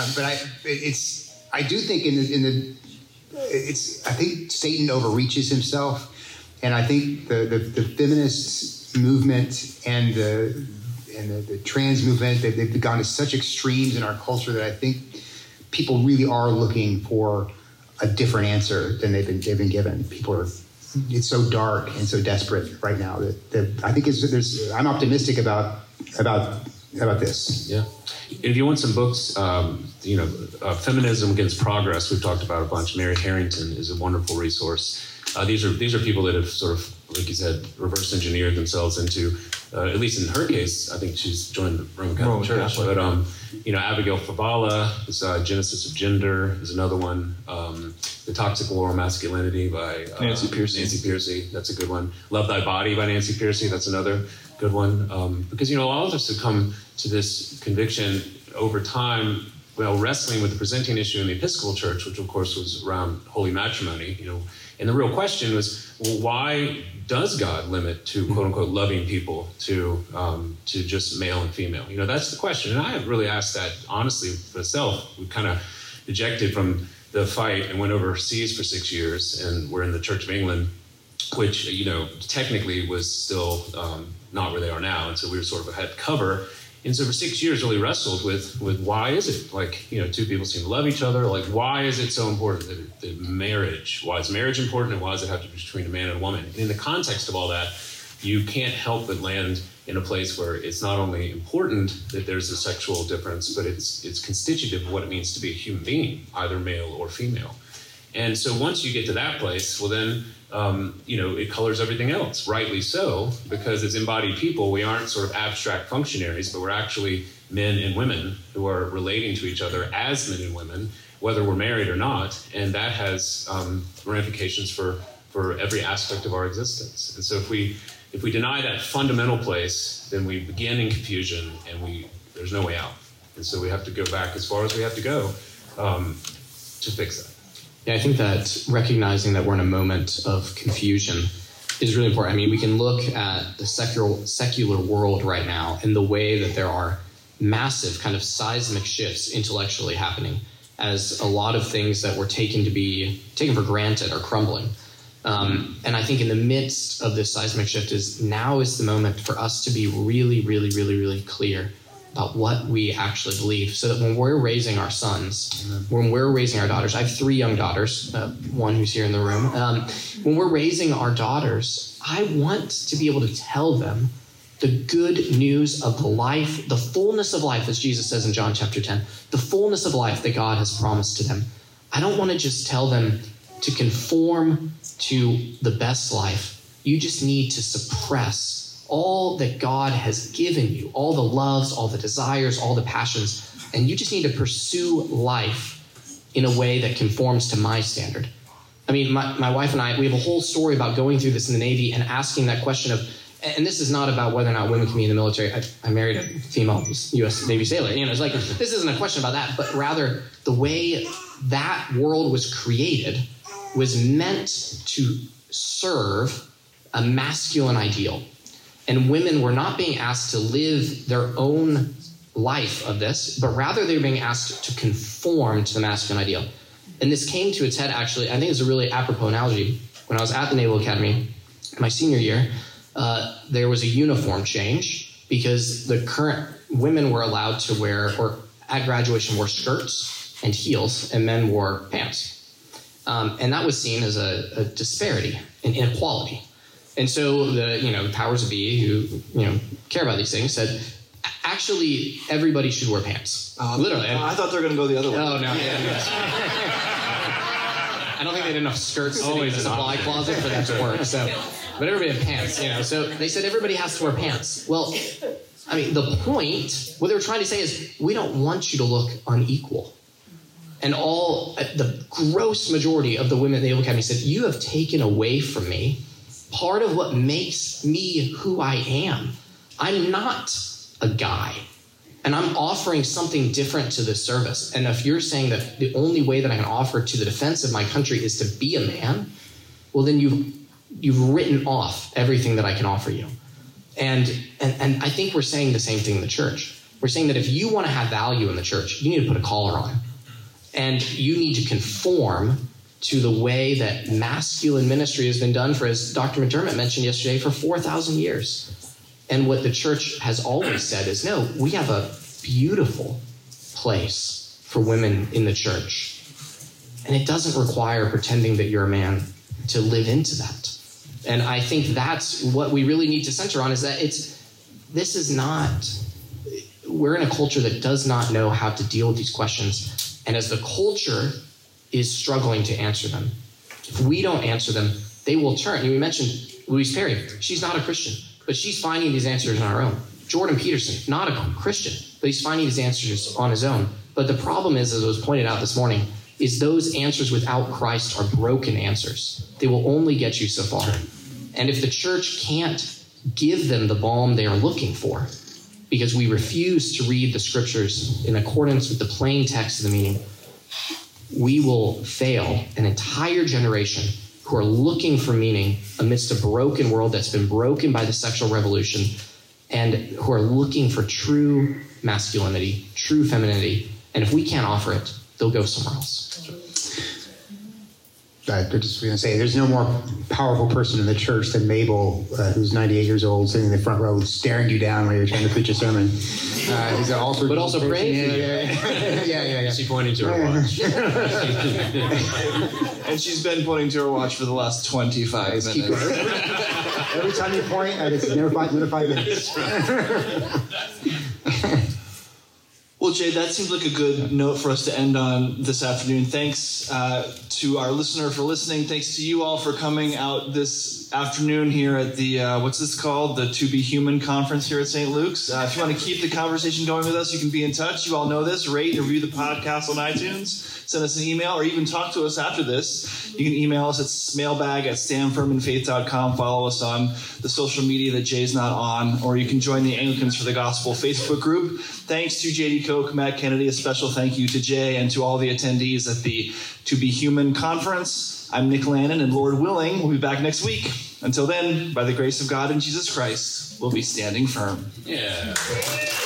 I do think I think Satan overreaches himself, and I think the feminist movement and the trans movement, they've gone to such extremes in our culture that I think people really are looking for a different answer than they've been given. It's so dark and so desperate right now that I think I'm optimistic about this. Yeah. If you want some books, Feminism Against Progress, we've talked about a bunch. Mary Harrington is a wonderful resource. These are people that have sort of, like you said, reverse engineered themselves into, at least in her case, I think she's joined the Roman Catholic Church. But Abigail Fabala is Genesis of Gender is another one. The Toxic Moral Masculinity by Nancy Pearcey. That's a good one. Love Thy Body by Nancy Pearcey. That's another good one. Because all of us have come to this conviction over time, wrestling with the presenting issue in the Episcopal Church, which of course was around holy matrimony. And the real question was, well, why does God limit to quote unquote loving people to just male and female? That's the question. And I have really asked that honestly for myself. We kind of ejected from the fight and went overseas for 6 years, and we're in the Church of England, which technically was still not where they are now, and so we were sort of had cover. And so for 6 years, really wrestled with why is it two people seem to love each other? Why is it so important that marriage? Why is marriage important, and why does it have to be between a man and a woman? And in the context of all that, you can't help but land in a place where it's not only important that there's a sexual difference, but it's constitutive of what it means to be a human being, either male or female. And so once you get to that place, well then, it colors everything else, rightly so, because as embodied people, we aren't sort of abstract functionaries, but we're actually men and women who are relating to each other as men and women, whether we're married or not, and that has ramifications for every aspect of our existence. And so if we deny that fundamental place, then we begin in confusion, and there's no way out. And so we have to go back as far as we have to go to fix that. Yeah, I think that recognizing that we're in a moment of confusion is really important. I mean, we can look at the secular world right now and the way that there are massive kind of seismic shifts intellectually happening as a lot of things that were taken for granted are crumbling. And I think in the midst of this seismic shift now is the moment for us to be really, really, really, really clear about what we actually believe, so that when we're raising our sons, when we're raising our daughters, I have 3 young daughters, one who's here in the room. When we're raising our daughters, I want to be able to tell them the good news of the life, the fullness of life, as Jesus says in John chapter 10, the fullness of life that God has promised to them. I don't want to just tell them to conform to the best life. You just need to suppress all that God has given you, all the loves, all the desires, all the passions, and you just need to pursue life in a way that conforms to my standard. I mean, my wife and I, we have a whole story about going through this in the Navy and asking that question of, and this is not about whether or not women can be in the military. I married a female U.S. Navy sailor. It's like, this isn't a question about that, but rather the way that world was created was meant to serve a masculine ideal. And women were not being asked to live their own life of this, but rather they were being asked to conform to the masculine ideal. And this came to its head, actually, I think it's a really apropos analogy. When I was at the Naval Academy my senior year, there was a uniform change because the current women were allowed to wear, or at graduation, wore skirts and heels, and men wore pants. And that was seen as a disparity, an inequality. And so the powers that be who care about these things said, actually, everybody should wear pants. Literally. I thought they were going to go the other way. Oh, no. I don't think they had enough skirts in the supply closet for that to work. So, but everybody had pants, So they said everybody has to wear pants. Well, I mean, the point, what they were trying to say is, we don't want you to look unequal. And the gross majority of the women at the Naval Academy said, you have taken away from me part of what makes me who I am. I'm not a guy, and I'm offering something different to this service. And if you're saying that the only way that I can offer to the defense of my country is to be a man, well, then you've written off everything that I can offer you. And I think we're saying the same thing in the church. We're saying that if you want to have value in the church, you need to put a collar on. And you need to conform to the way that masculine ministry has been done for, as Dr. McDermott mentioned yesterday, for 4,000 years. And what the church has always said is, no, we have a beautiful place for women in the church. And it doesn't require pretending that you're a man to live into that. And I think that's what we really need to center on, is that we're in a culture that does not know how to deal with these questions. And as the culture is struggling to answer them, if we don't answer them, they will turn. We mentioned Louise Perry. She's not a Christian, but she's finding these answers on her own. Jordan Peterson, not a Christian, but he's finding these answers on his own. But the problem is, as was pointed out this morning, is those answers without Christ are broken answers. They will only get you so far. And if the church can't give them the balm they are looking for, because we refuse to read the scriptures in accordance with the plain text of the meaning, we will fail an entire generation who are looking for meaning amidst a broken world that's been broken by the sexual revolution, and who are looking for true masculinity, true femininity. And if we can't offer it, they'll go somewhere else. I just going to say, there's no more powerful person in the church than Mabel, who's 98 years old, sitting in the front row, staring you down while you're trying to preach a sermon. He's an altar, but also praying. Yeah. She pointed to her watch. And she's been pointing to her watch for the last 25 minutes. Every time you point, it's never 5 minutes. Well, Jay, that seems like a good note for us to end on this afternoon. Thanks to our listener for listening. Thanks to you all for coming out this afternoon here at the, what's this called? The To Be Human conference here at St. Luke's. If you want to keep the conversation going with us, you can be in touch. You all know this. Rate and review the podcast on iTunes. Send us an email, or even talk to us after this. You can email us at mailbag@standfirminfaith.com. Follow us on the social media that Jay's not on, or you can join the Anglicans for the Gospel Facebook group. Thanks to J.D. Koch, Matt Kennedy. A special thank you to Jay and to all the attendees at the To Be Human conference. I'm Nick Lannon, and Lord willing, we'll be back next week. Until then, by the grace of God and Jesus Christ, we'll be standing firm. Yeah.